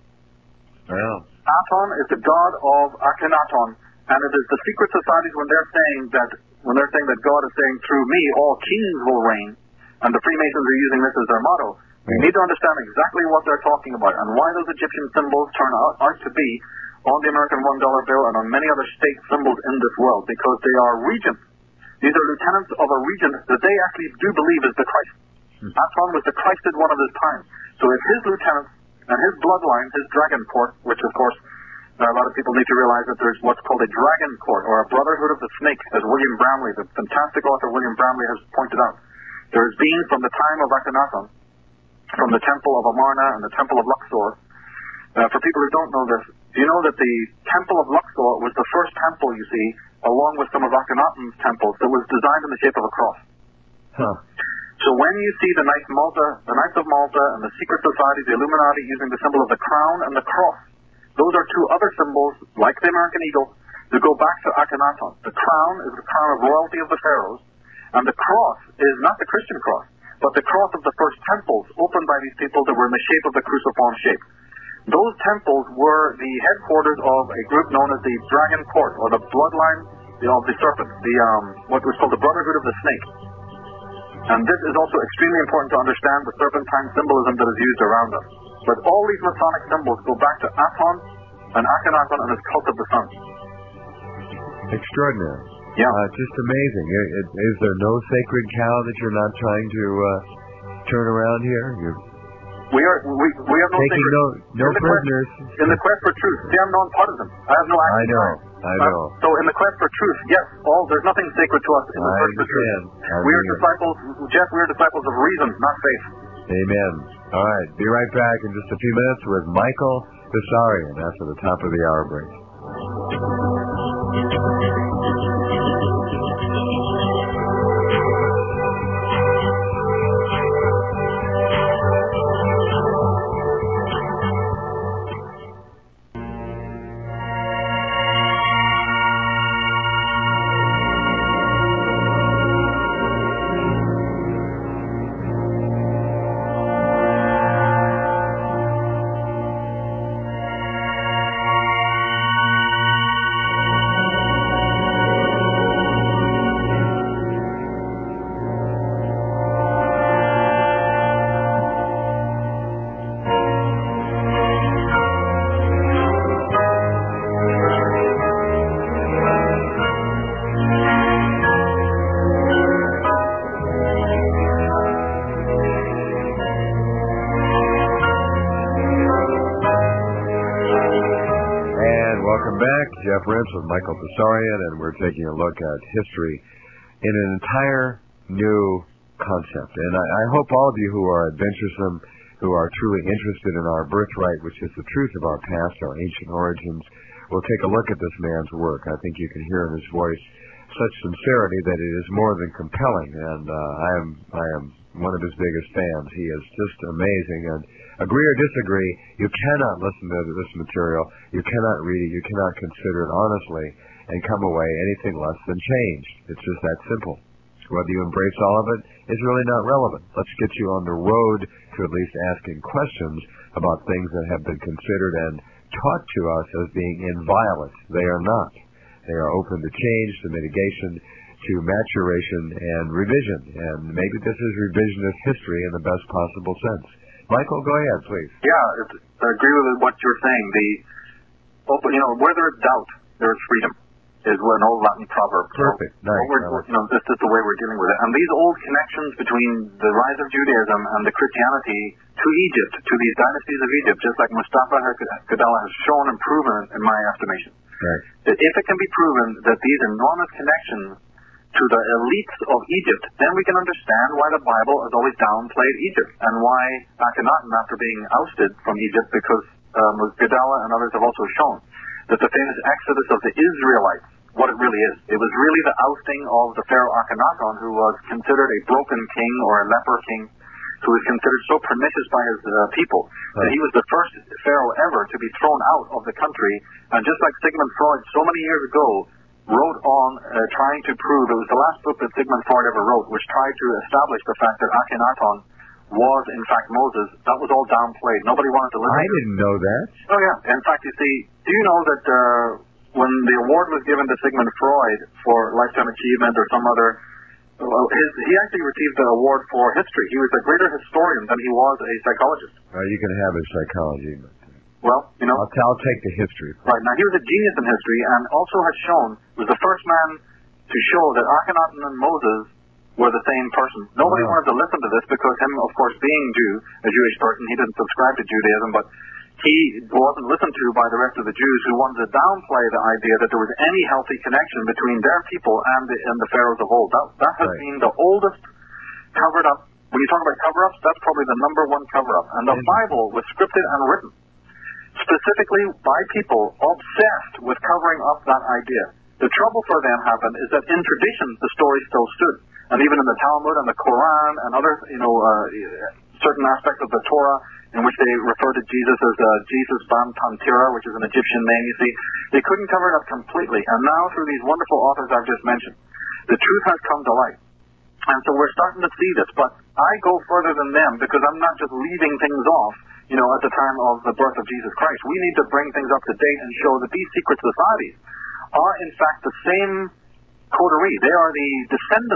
Well. Aton is the god of Akhenaten, and it is the secret societies when they're saying that God is saying, through me all kings will reign, and the Freemasons are using this as their motto. We need to understand exactly what they're talking about and why those Egyptian symbols turn out to be on the American $1 bill and on many other state symbols in this world, because they are regents. These are lieutenants of a regent that they actually do believe is the Christ. Aton was the Christed one of his time. So if his lieutenants and his bloodline, his dragon court, which of course a lot of people need to realize that there's what's called a dragon court, or a brotherhood of the snake, as William Bramley, the fantastic author William Bramley, has pointed out. There has been, from the time of Akhenaten, from the temple of Amarna and the temple of Luxor, for people who don't know this, do you know that the temple of Luxor was the first temple, you see, along with some of Akhenaten's temples, that was designed in the shape of a cross? Huh. So when you see the Knights of Malta and the secret society, the Illuminati, using the symbol of the crown and the cross, those are two other symbols, like the American eagle, that go back to Akhenaten. The crown is the crown of royalty of the pharaohs, and the cross is not the Christian cross, but the cross of the first temples opened by these people that were in the shape of the cruciform shape. Those temples were the headquarters of a group known as the Dragon Court, or the bloodline of the serpent, what was called the Brotherhood of the Snake. And this is also extremely important to understand the serpentine symbolism that is used around us. But all these Masonic symbols go back to Aton and Akhenaton and his cult of the sun. Extraordinary. Yeah. Just amazing. Is there no sacred cow that you're not trying to turn around here? We have no taking sacred... no prisoners. In the quest for truth. See, I'm non-partisan. I have no action. I know. So in the quest for truth, yes, there's nothing sacred to us in the quest for truth. We are disciples, Jeff, we are disciples of reason, not faith. Amen. All right, be right back in just a few minutes with Michael Bessarion after the top of the hour break. Jeff Rense with Michael Bessarion, and we're taking a look at history in an entire new concept. And I hope all of you who are adventuresome, who are truly interested in our birthright, which is the truth of our past, our ancient origins, will take a look at this man's work. I think you can hear in his voice such sincerity that it is more than compelling, and I am one of his biggest fans. He is just amazing, and agree or disagree, you cannot listen to this material, you cannot read it, you cannot consider it honestly, and come away anything less than changed. It's just that simple. Whether you embrace all of it is really not relevant. Let's get you on the road to at least asking questions about things that have been considered and taught to us as being inviolate. They are not. They are open to change, to mitigation, to maturation, and revision. And maybe this is revisionist history in the best possible sense. Michael, go ahead, please. Yeah, I agree with what you're saying. Where there's doubt, there's freedom, is an old Latin proverb. Perfect. Nice. This is the way we're dealing with it. And these old connections between the rise of Judaism and the Christianity to Egypt, to these dynasties of Egypt, just like Mustafa Kerbela has shown and proven in my estimation. Right. That if it can be proven that these enormous connections to the elites of Egypt, then we can understand why the Bible has always downplayed Egypt, and why Akhenaten, after being ousted from Egypt, because Kerbela and others have also shown that the famous exodus of the Israelites, what it really is. It was really the ousting of the Pharaoh Akhenaten, who was considered a broken king or a leper king, who was considered so pernicious by his people that he was the first pharaoh ever to be thrown out of the country. And just like Sigmund Freud so many years ago wrote on trying to prove, it was the last book that Sigmund Freud ever wrote, which tried to establish the fact that Akhenaten was in fact Moses. That was all downplayed. Nobody wanted to listen. I didn't know that. Oh yeah. In fact, you see, do you know that when the award was given to Sigmund Freud for lifetime achievement or some other, he actually received the award for history. He was a greater historian than he was a psychologist. You can have his psychology, but well, I'll take the history. Right. Now, he was a genius in history, and also has shown, was the first man to show that Akhenaten and Moses were the same person. Nobody wanted to listen to this because him, of course, being a Jewish person, he didn't subscribe to Judaism, but he wasn't listened to by the rest of the Jews, who wanted to downplay the idea that there was any healthy connection between their people and the pharaohs of old. That has been the oldest covered up. When you talk about cover-ups, that's probably the number one cover-up. And the Bible was scripted and written specifically by people obsessed with covering up that idea. The trouble for them happened is that in tradition the story still stood, and even in the Talmud and the Quran and other certain aspects of the Torah in which they refer to Jesus as Jesus Ban Tantira, which is an Egyptian name. You see, they couldn't cover it up completely, and now through these wonderful authors I've just mentioned, the truth has come to light. And so we're starting to see this, but I go further than them because I'm not just leaving things off, at the time of the birth of Jesus Christ. We need to bring things up to date and show that these secret societies are in fact the same coterie. They are the descendants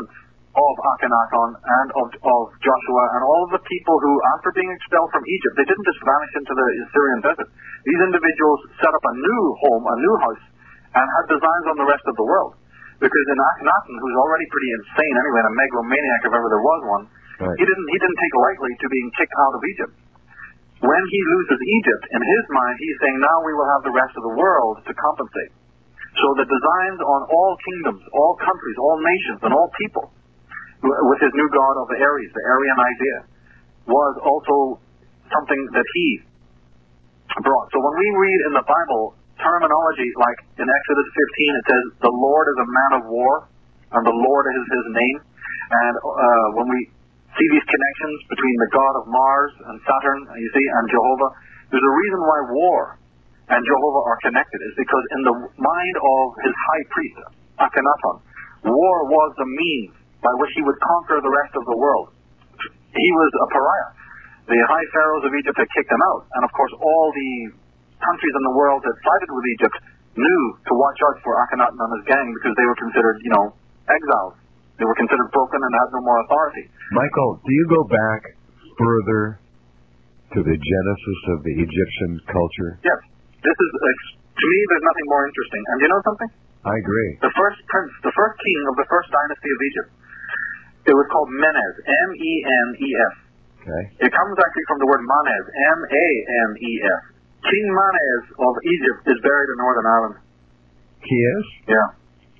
of Akhenaton and of Joshua and all of the people who, after being expelled from Egypt, they didn't just vanish into the Syrian desert. These individuals set up a new home, a new house, and had designs on the rest of the world. Because in Akhenaton, who's already pretty insane anyway, and a megalomaniac if ever there was one, right, he didn't take lightly to being kicked out of Egypt. When he loses Egypt, in his mind, he's saying, now we will have the rest of the world to compensate. So the designs on all kingdoms, all countries, all nations, and all people, with his new god of the Aries, the Aryan idea, was also something that he brought. So when we read in the Bible terminology like in Exodus 15, it says, the Lord is a man of war, and the Lord is his name. And when we see these connections between the god of Mars and Saturn, you see, and Jehovah, there's a reason why war and Jehovah are connected. Is because in the mind of his high priest, Akhenaton, war was the means by which he would conquer the rest of the world. He was a pariah. The high pharaohs of Egypt had kicked him out, and of course all the countries in the world that sided with Egypt knew to watch out for Akhenaton and his gang because they were considered, exiles. They were considered broken and had no more authority. Michael, do you go back further to the genesis of the Egyptian culture? Yes. This is, to me, there's nothing more interesting. And you know something? I agree. The first prince, the first king of the first dynasty of Egypt, it was called Menes, M-E-N-E-S. Okay. It comes actually from the word Manes, M-A-N-E-S. King Manes of Egypt is buried in Northern Ireland. He is? Yeah.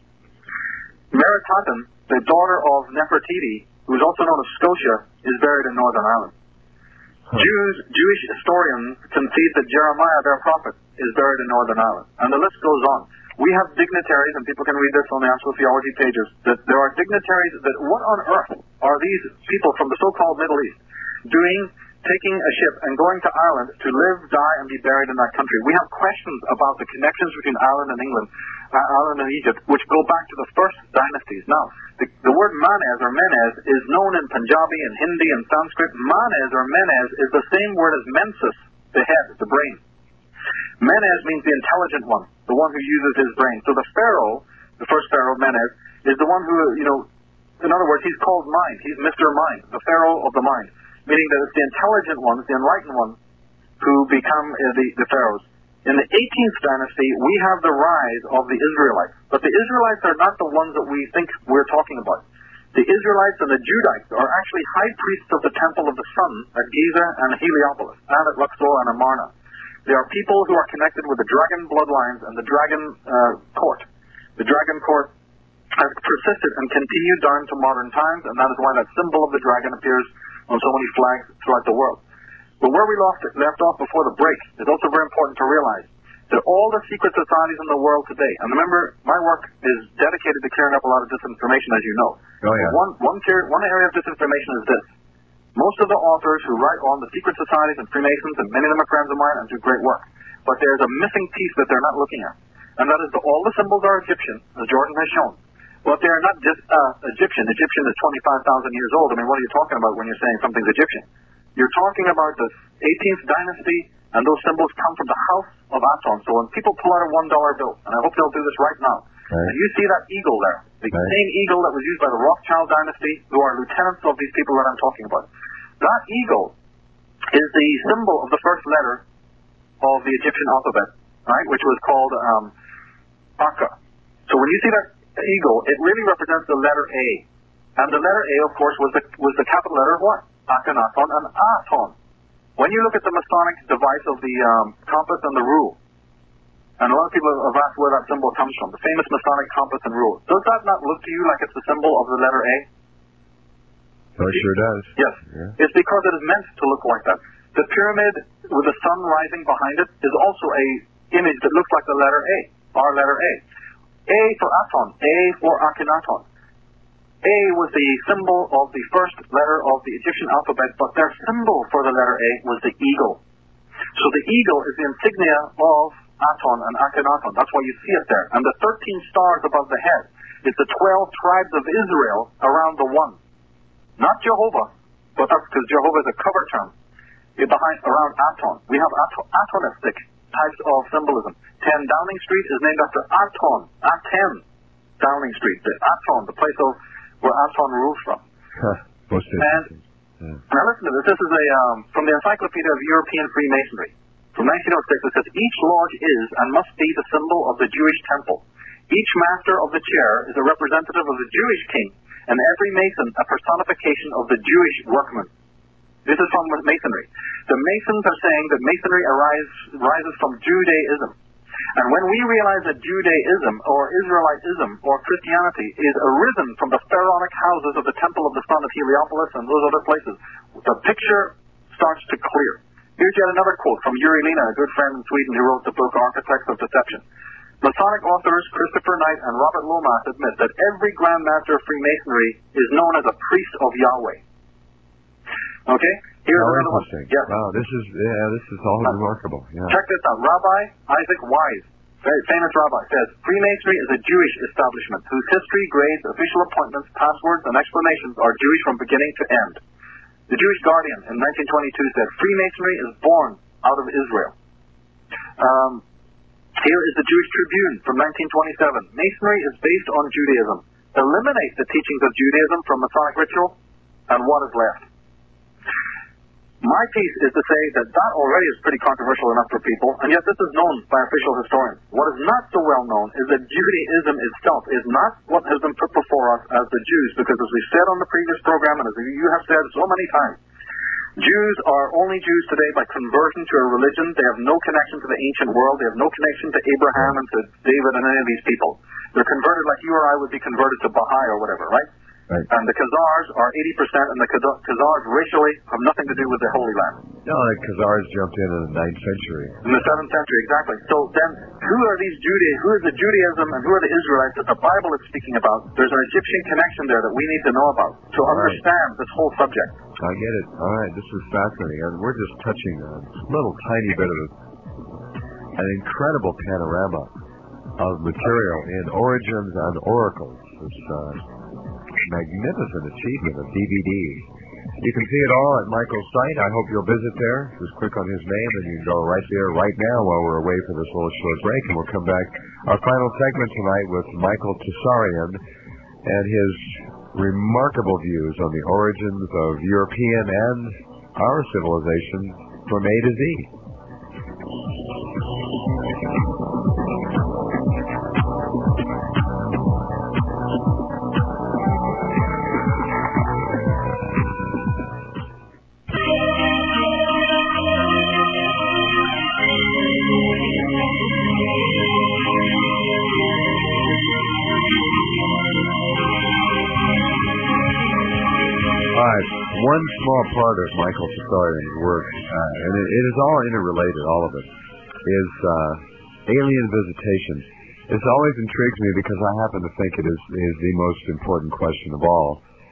Meritaten, the daughter of Nefertiti, who is also known as Scotia, is buried in Northern Ireland. Huh. Jewish historians concede that Jeremiah, their prophet, is buried in Northern Ireland. And the list goes on. We have dignitaries, and people can read this on the Actual Theology pages, that there are dignitaries that what on earth are these people from the so-called Middle East doing, taking a ship and going to Ireland to live, die, and be buried in that country? We have questions about the connections between Ireland and England, Ireland and Egypt, which go back to the first dynasties. Now, the word Manes or Menes is known in Punjabi and Hindi and Sanskrit. Manes or Menes is the same word as mensis, the head, the brain. Menes means the intelligent one, the one who uses his brain. So the pharaoh, the first pharaoh, Menes, is the one who, in other words, he's called mind. He's Mr. Mind, the pharaoh of the mind, meaning that it's the intelligent ones, the enlightened ones, who become the pharaohs. In the 18th dynasty, we have the rise of the Israelites. But the Israelites are not the ones that we think we're talking about. The Israelites and the Judites are actually high priests of the Temple of the Sun at Giza and Heliopolis, and at Luxor and Amarna. They are people who are connected with the dragon bloodlines and the dragon court. The dragon court has persisted and continued down to modern times, and that is why that symbol of the dragon appears on so many flags throughout the world. But where we left off before the break is also very important to realize that all the secret societies in the world today, and remember, my work is dedicated to clearing up a lot of disinformation, as you know. Oh, yeah. One area of disinformation is this. Most of the authors who write on the secret societies and Freemasons, and many of them are friends of mine and do great work, but there's a missing piece that they're not looking at, and that is that all the symbols are Egyptian, as Jordan has shown. But they are not just Egyptian. Egyptian is 25,000 years old. I mean, what are you talking about when you're saying something's Egyptian? You're talking about the 18th dynasty, and those symbols come from the house of Aton. So when people pull out a $1 bill, and I hope they'll do this right now, and you see that eagle there, the same eagle that was used by the Rothschild dynasty, who are lieutenants of these people that I'm talking about. That eagle is the symbol of the first letter of the Egyptian alphabet, right, which was called Akka. So when you see that eagle, it really represents the letter A. And the letter A, of course, was the capital letter of what? Akhenaton and Aton. When you look at the Masonic device of the compass and the rule, and a lot of people have asked where that symbol comes from, the famous Masonic compass and rule, does that not look to you like it's the symbol of the letter A? Oh, it sure does. Yes. Yeah. It's because it is meant to look like that. The pyramid with the sun rising behind it is also a image that looks like the letter A, our letter A. A for Aton, A for Akhenaton. A was the symbol of the first letter of the Egyptian alphabet, but their symbol for the letter A was the eagle. So the eagle is the insignia of Aton and Akhenaton. That's why you see it there. And the 13 stars above the head is the 12 tribes of Israel around the one. Not Jehovah, but that's because Jehovah is a cover term. Around Aton. We have Atonistic types of symbolism. 10 Downing Street is named after Aton. Aten Downing Street. The Aton, the place of where Anton rules from. Most interesting. Now listen to this. This is from the Encyclopedia of European Freemasonry. From 1906, it says, each lodge is and must be the symbol of the Jewish temple. Each master of the chair is a representative of the Jewish king, and every mason a personification of the Jewish workman. This is from Masonry. The Masons are saying that Masonry arises from Judaism. And when we realize that Judaism or Israelitism or Christianity is arisen from the pharaonic houses of the Temple of the Sun at Heliopolis and those other places, the picture starts to clear. Here's yet another quote from Uri Lina, a good friend in Sweden who wrote the book Architects of Deception. Masonic authors Christopher Knight and Robert Lomas admit that every Grand Master of Freemasonry is known as a priest of Yahweh. Okay? Here's another one. Yeah. Wow, this is all remarkable. Yeah. Check this out. Rabbi Isaac Wise, very famous rabbi, says, Freemasonry is a Jewish establishment whose history, grades, official appointments, passwords, and explanations are Jewish from beginning to end. The Jewish Guardian in 1922 said, Freemasonry is born out of Israel. Here is the Jewish Tribune from 1927. Masonry is based on Judaism. Eliminate the teachings of Judaism from Masonic ritual, and what is left? My piece is to say that already is pretty controversial enough for people, and yet this is known by official historians. What is not so well known is that Judaism itself is not what has been put before us as the Jews, because as we said on the previous program, and as you have said so many times, Jews are only Jews today by conversion to a religion. They have no connection to the ancient world. They have no connection to Abraham and to David and any of these people. They're converted like you or I would be converted to Baha'i or whatever, right? Right. And the Khazars are 80%, and the Khazars racially have nothing to do with the Holy Land. No, the Khazars jumped in the 9th century. In the 7th century, exactly. So then, who is the Judaism and who are the Israelites that the Bible is speaking about? There's an Egyptian connection there that we need to know about to understand this whole subject. I get it. All right, this is fascinating. And we're just touching a little tiny bit of an incredible panorama of material in Origins and Oracles. This magnificent achievement of DVDs. You can see it all at Michael's site. I hope you'll visit there. Just click on his name and you can go right there right now while we're away for this little short break, and we'll come back. Our final segment tonight with Michael Tsarian and his remarkable views on the origins of European and our civilization from A to Z. One small part of Michael Tsarian's work, and it is all interrelated, all of it, is alien visitation. This always intrigues me because I happen to think it is the most important question of all,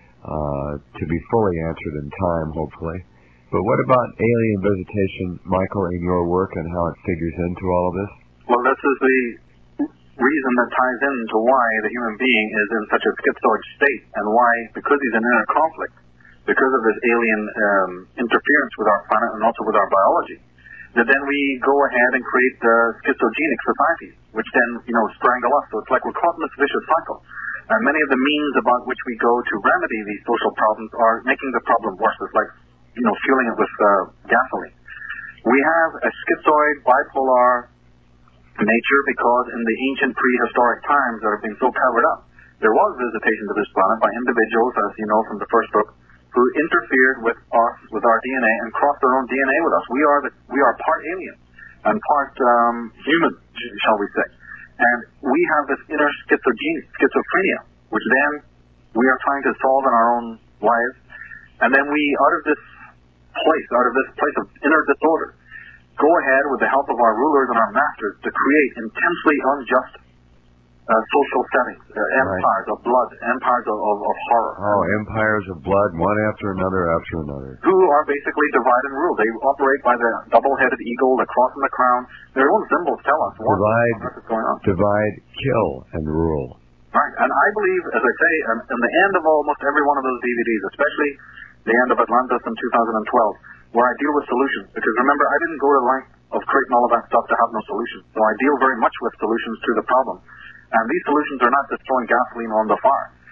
to be fully answered in time, hopefully. But what about alien visitation, Michael, in your work and how it figures into all of this? Well, this is the reason that ties into why the human being is in such a schizoid state, and why, because he's in inner conflict, because of this alien interference with our planet and also with our biology, that then we go ahead and create schizogenic societies, which then, strangle us. So it's like we're caught in this vicious cycle. And many of the means about which we go to remedy these social problems are making the problem worse. It's like, fueling it with gasoline. We have a schizoid, bipolar nature because in the ancient prehistoric times that have been so covered up, there was visitation to this planet by individuals, as you know from the first book, who interfered with us, with our DNA, and crossed their own DNA with us. We are part alien and part human, shall we say. And we have this inner schizophrenia, which then we are trying to solve in our own lives. And then we, out of this place of inner disorder, go ahead with the help of our rulers and our masters to create intensely unjust social settings, empires of blood, empires of horror. Oh, empires of blood, one after another after another. Who are basically divide and rule. They operate by the double-headed eagle, the cross and the crown. Their own symbols tell us what is going on. Divide, kill, and rule. Right, and I believe, as I say, in the end of almost every one of those DVDs, especially the end of Atlantis in 2012, where I deal with solutions. Because remember, I didn't go to the length of creating all of that stuff to have no solutions. So I deal very much with solutions to the problem. And these solutions are not just throwing gasoline on the fire.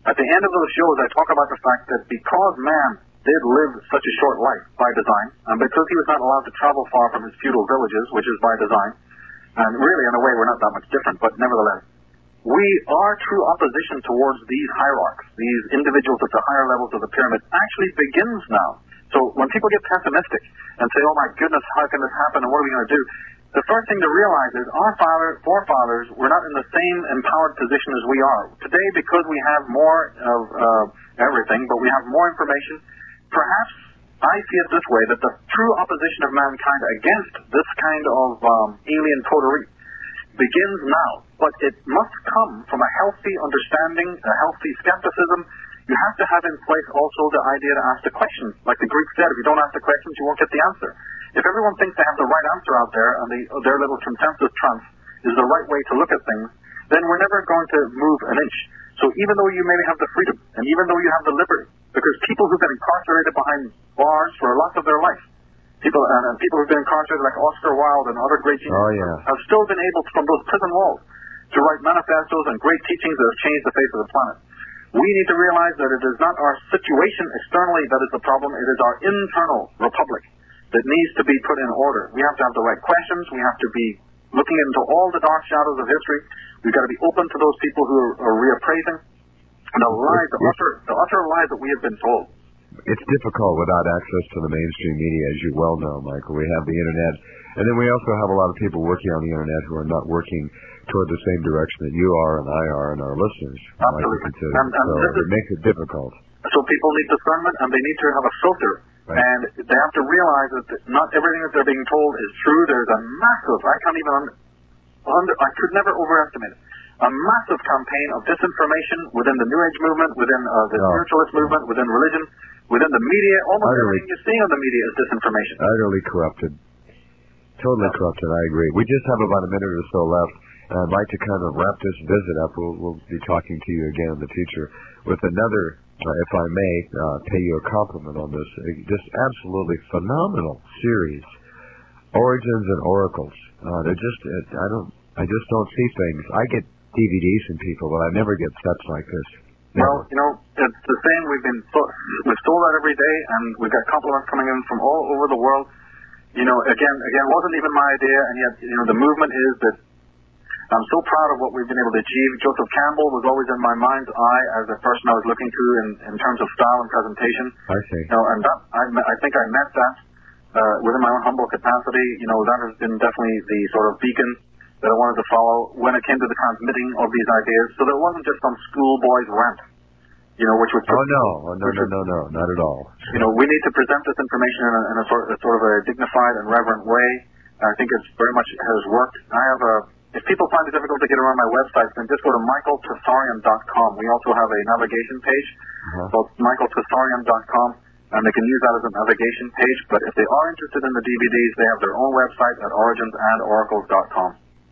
At the end of those shows, I talk about the fact that because man did live such a short life by design, and because he was not allowed to travel far from his feudal villages, which is by design, and really, in a way, we're not that much different, but nevertheless, our true opposition towards these hierarchs, these individuals at the higher levels of the pyramid, actually begins now. So when people get pessimistic and say, oh my goodness, how can this happen, and what are we going to do? The first thing to realize is our forefathers were not in the same empowered position as we are. Today, because we have more of everything, but we have more information, perhaps I see it this way, that the true opposition of mankind against this kind of alien coterie begins now. But it must come from a healthy understanding, a healthy skepticism. You have to have in place also the idea to ask the questions. Like the Greeks said, if you don't ask the questions, you won't get the answer. If everyone thinks they have the right answer out there, and their little consensus trumps is the right way to look at things, then we're never going to move an inch. So even though you maybe have the freedom, and even though you have the liberty, because people who've been incarcerated behind bars for lots of their life, people who've been incarcerated like Oscar Wilde and other great geniuses have still been able, from those prison walls, to write manifestos and great teachings that have changed the face of the planet. We need to realize that it is not our situation externally that is the problem, it is our internal republic that needs to be put in order. We have to have the right questions, we have to be looking into all the dark shadows of history, we've got to be open to those people who are reappraising the lies, the utter lies that we have been told. It's difficult without access to the mainstream media, as you well know, Michael. We have the Internet, and then we also have a lot of people working on the Internet who are not working toward the same direction that you are and I are and our listeners. Absolutely. So it makes it difficult. So people need discernment, and they need to have a filter. Right. And they have to realize that not everything that they're being told is true. There's a massive, I could never overestimate it, a massive campaign of disinformation within the New Age movement, within the spiritualist movement, within religion, within the media. Almost everything you're seeing on the media is disinformation. Utterly corrupted. Totally corrupted, I agree. We just have about a minute or so left, and I'd like to kind of wrap this visit up. We'll be talking to you again in the future with another, if I may, pay you a compliment on this, just absolutely phenomenal series, Origins and Oracles. I just don't see things. I get DVDs from people, but I never get sets like this. Well, it's the same. We've sold that every day, and we've got compliments coming in from all over the world. Again, it wasn't even my idea, and yet, the movement is that I'm so proud of what we've been able to achieve. Joseph Campbell was always in my mind's eye as a person I was looking to in terms of style and presentation. I see. And that, I think I met that within my own humble capacity. That has been definitely the sort of beacon that I wanted to follow when it came to the transmitting of these ideas. So that it wasn't just some schoolboy's rant, which was... no, not at all. We need to present this information in a sort of a dignified and reverent way. I think it's very much has worked. If people find it difficult to get around my website, then just go to michaeltessarian.com. We also have a navigation page called michaeltessarian.com, and they can use that as a navigation page. But if they are interested in the DVDs, they have their own website at originsandoracles.com.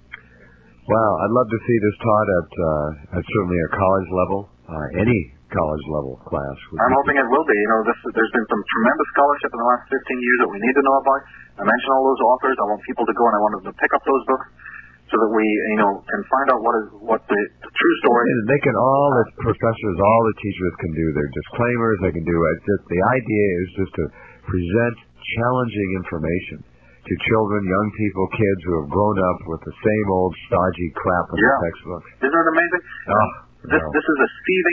Wow, I'd love to see this taught at certainly a college level, any college level class. I'm hoping it will be. There's been some tremendous scholarship in the last 15 years that we need to know about. I mentioned all those authors. I want people to go and I want them to pick up those books so that we, can find out what the true story is. They can, all the professors, all the teachers can do their disclaimers. They can do it. Just the idea is just to present challenging information to children, young people, kids who have grown up with the same old stodgy crap in the textbooks. Isn't it amazing? This is a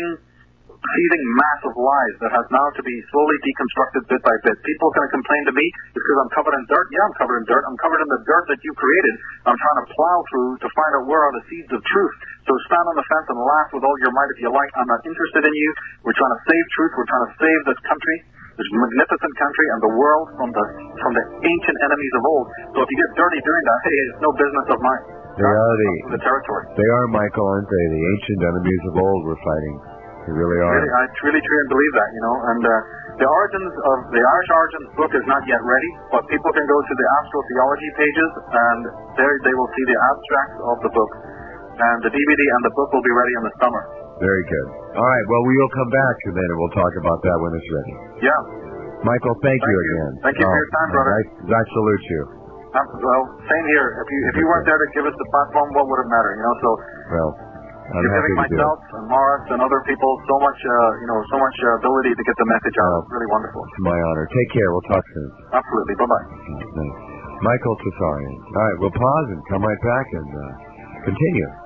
seething mass of lies that has now to be slowly deconstructed bit by bit. People are going to complain to me because I'm covered in dirt. Yeah, I'm covered in dirt. I'm covered in the dirt that you created. I'm trying to plow through to find out where are the seeds of truth. So stand on the fence and laugh with all your might if you like. I'm not interested in you. We're trying to save truth. We're trying to save this country, this magnificent country, and the world from the ancient enemies of old. So if you get dirty doing that, hey, it's no business of mine. They are the territory. They are, Michael, aren't they? The ancient enemies of old we're fighting. They really are. I truly believe that, and the Irish Origins book is not yet ready, but people can go to the astrotheology pages, and there they will see the abstracts of the book, and the DVD and the book will be ready in the summer. Very good. All right, well, we will come back to then, and we'll talk about that when it's ready. Yeah. Michael, thank you again. Thank you for your time, brother. I salute you. Well, same here. If you weren't there to give us the platform, what would it matter, So. Well, You're giving myself and Morris and other people so much ability to get the message out. It's really wonderful. It's my honor. Take care. We'll talk soon. Absolutely. Bye-bye. Thanks. Michael Tsarian. All right, we'll pause and come right back and continue.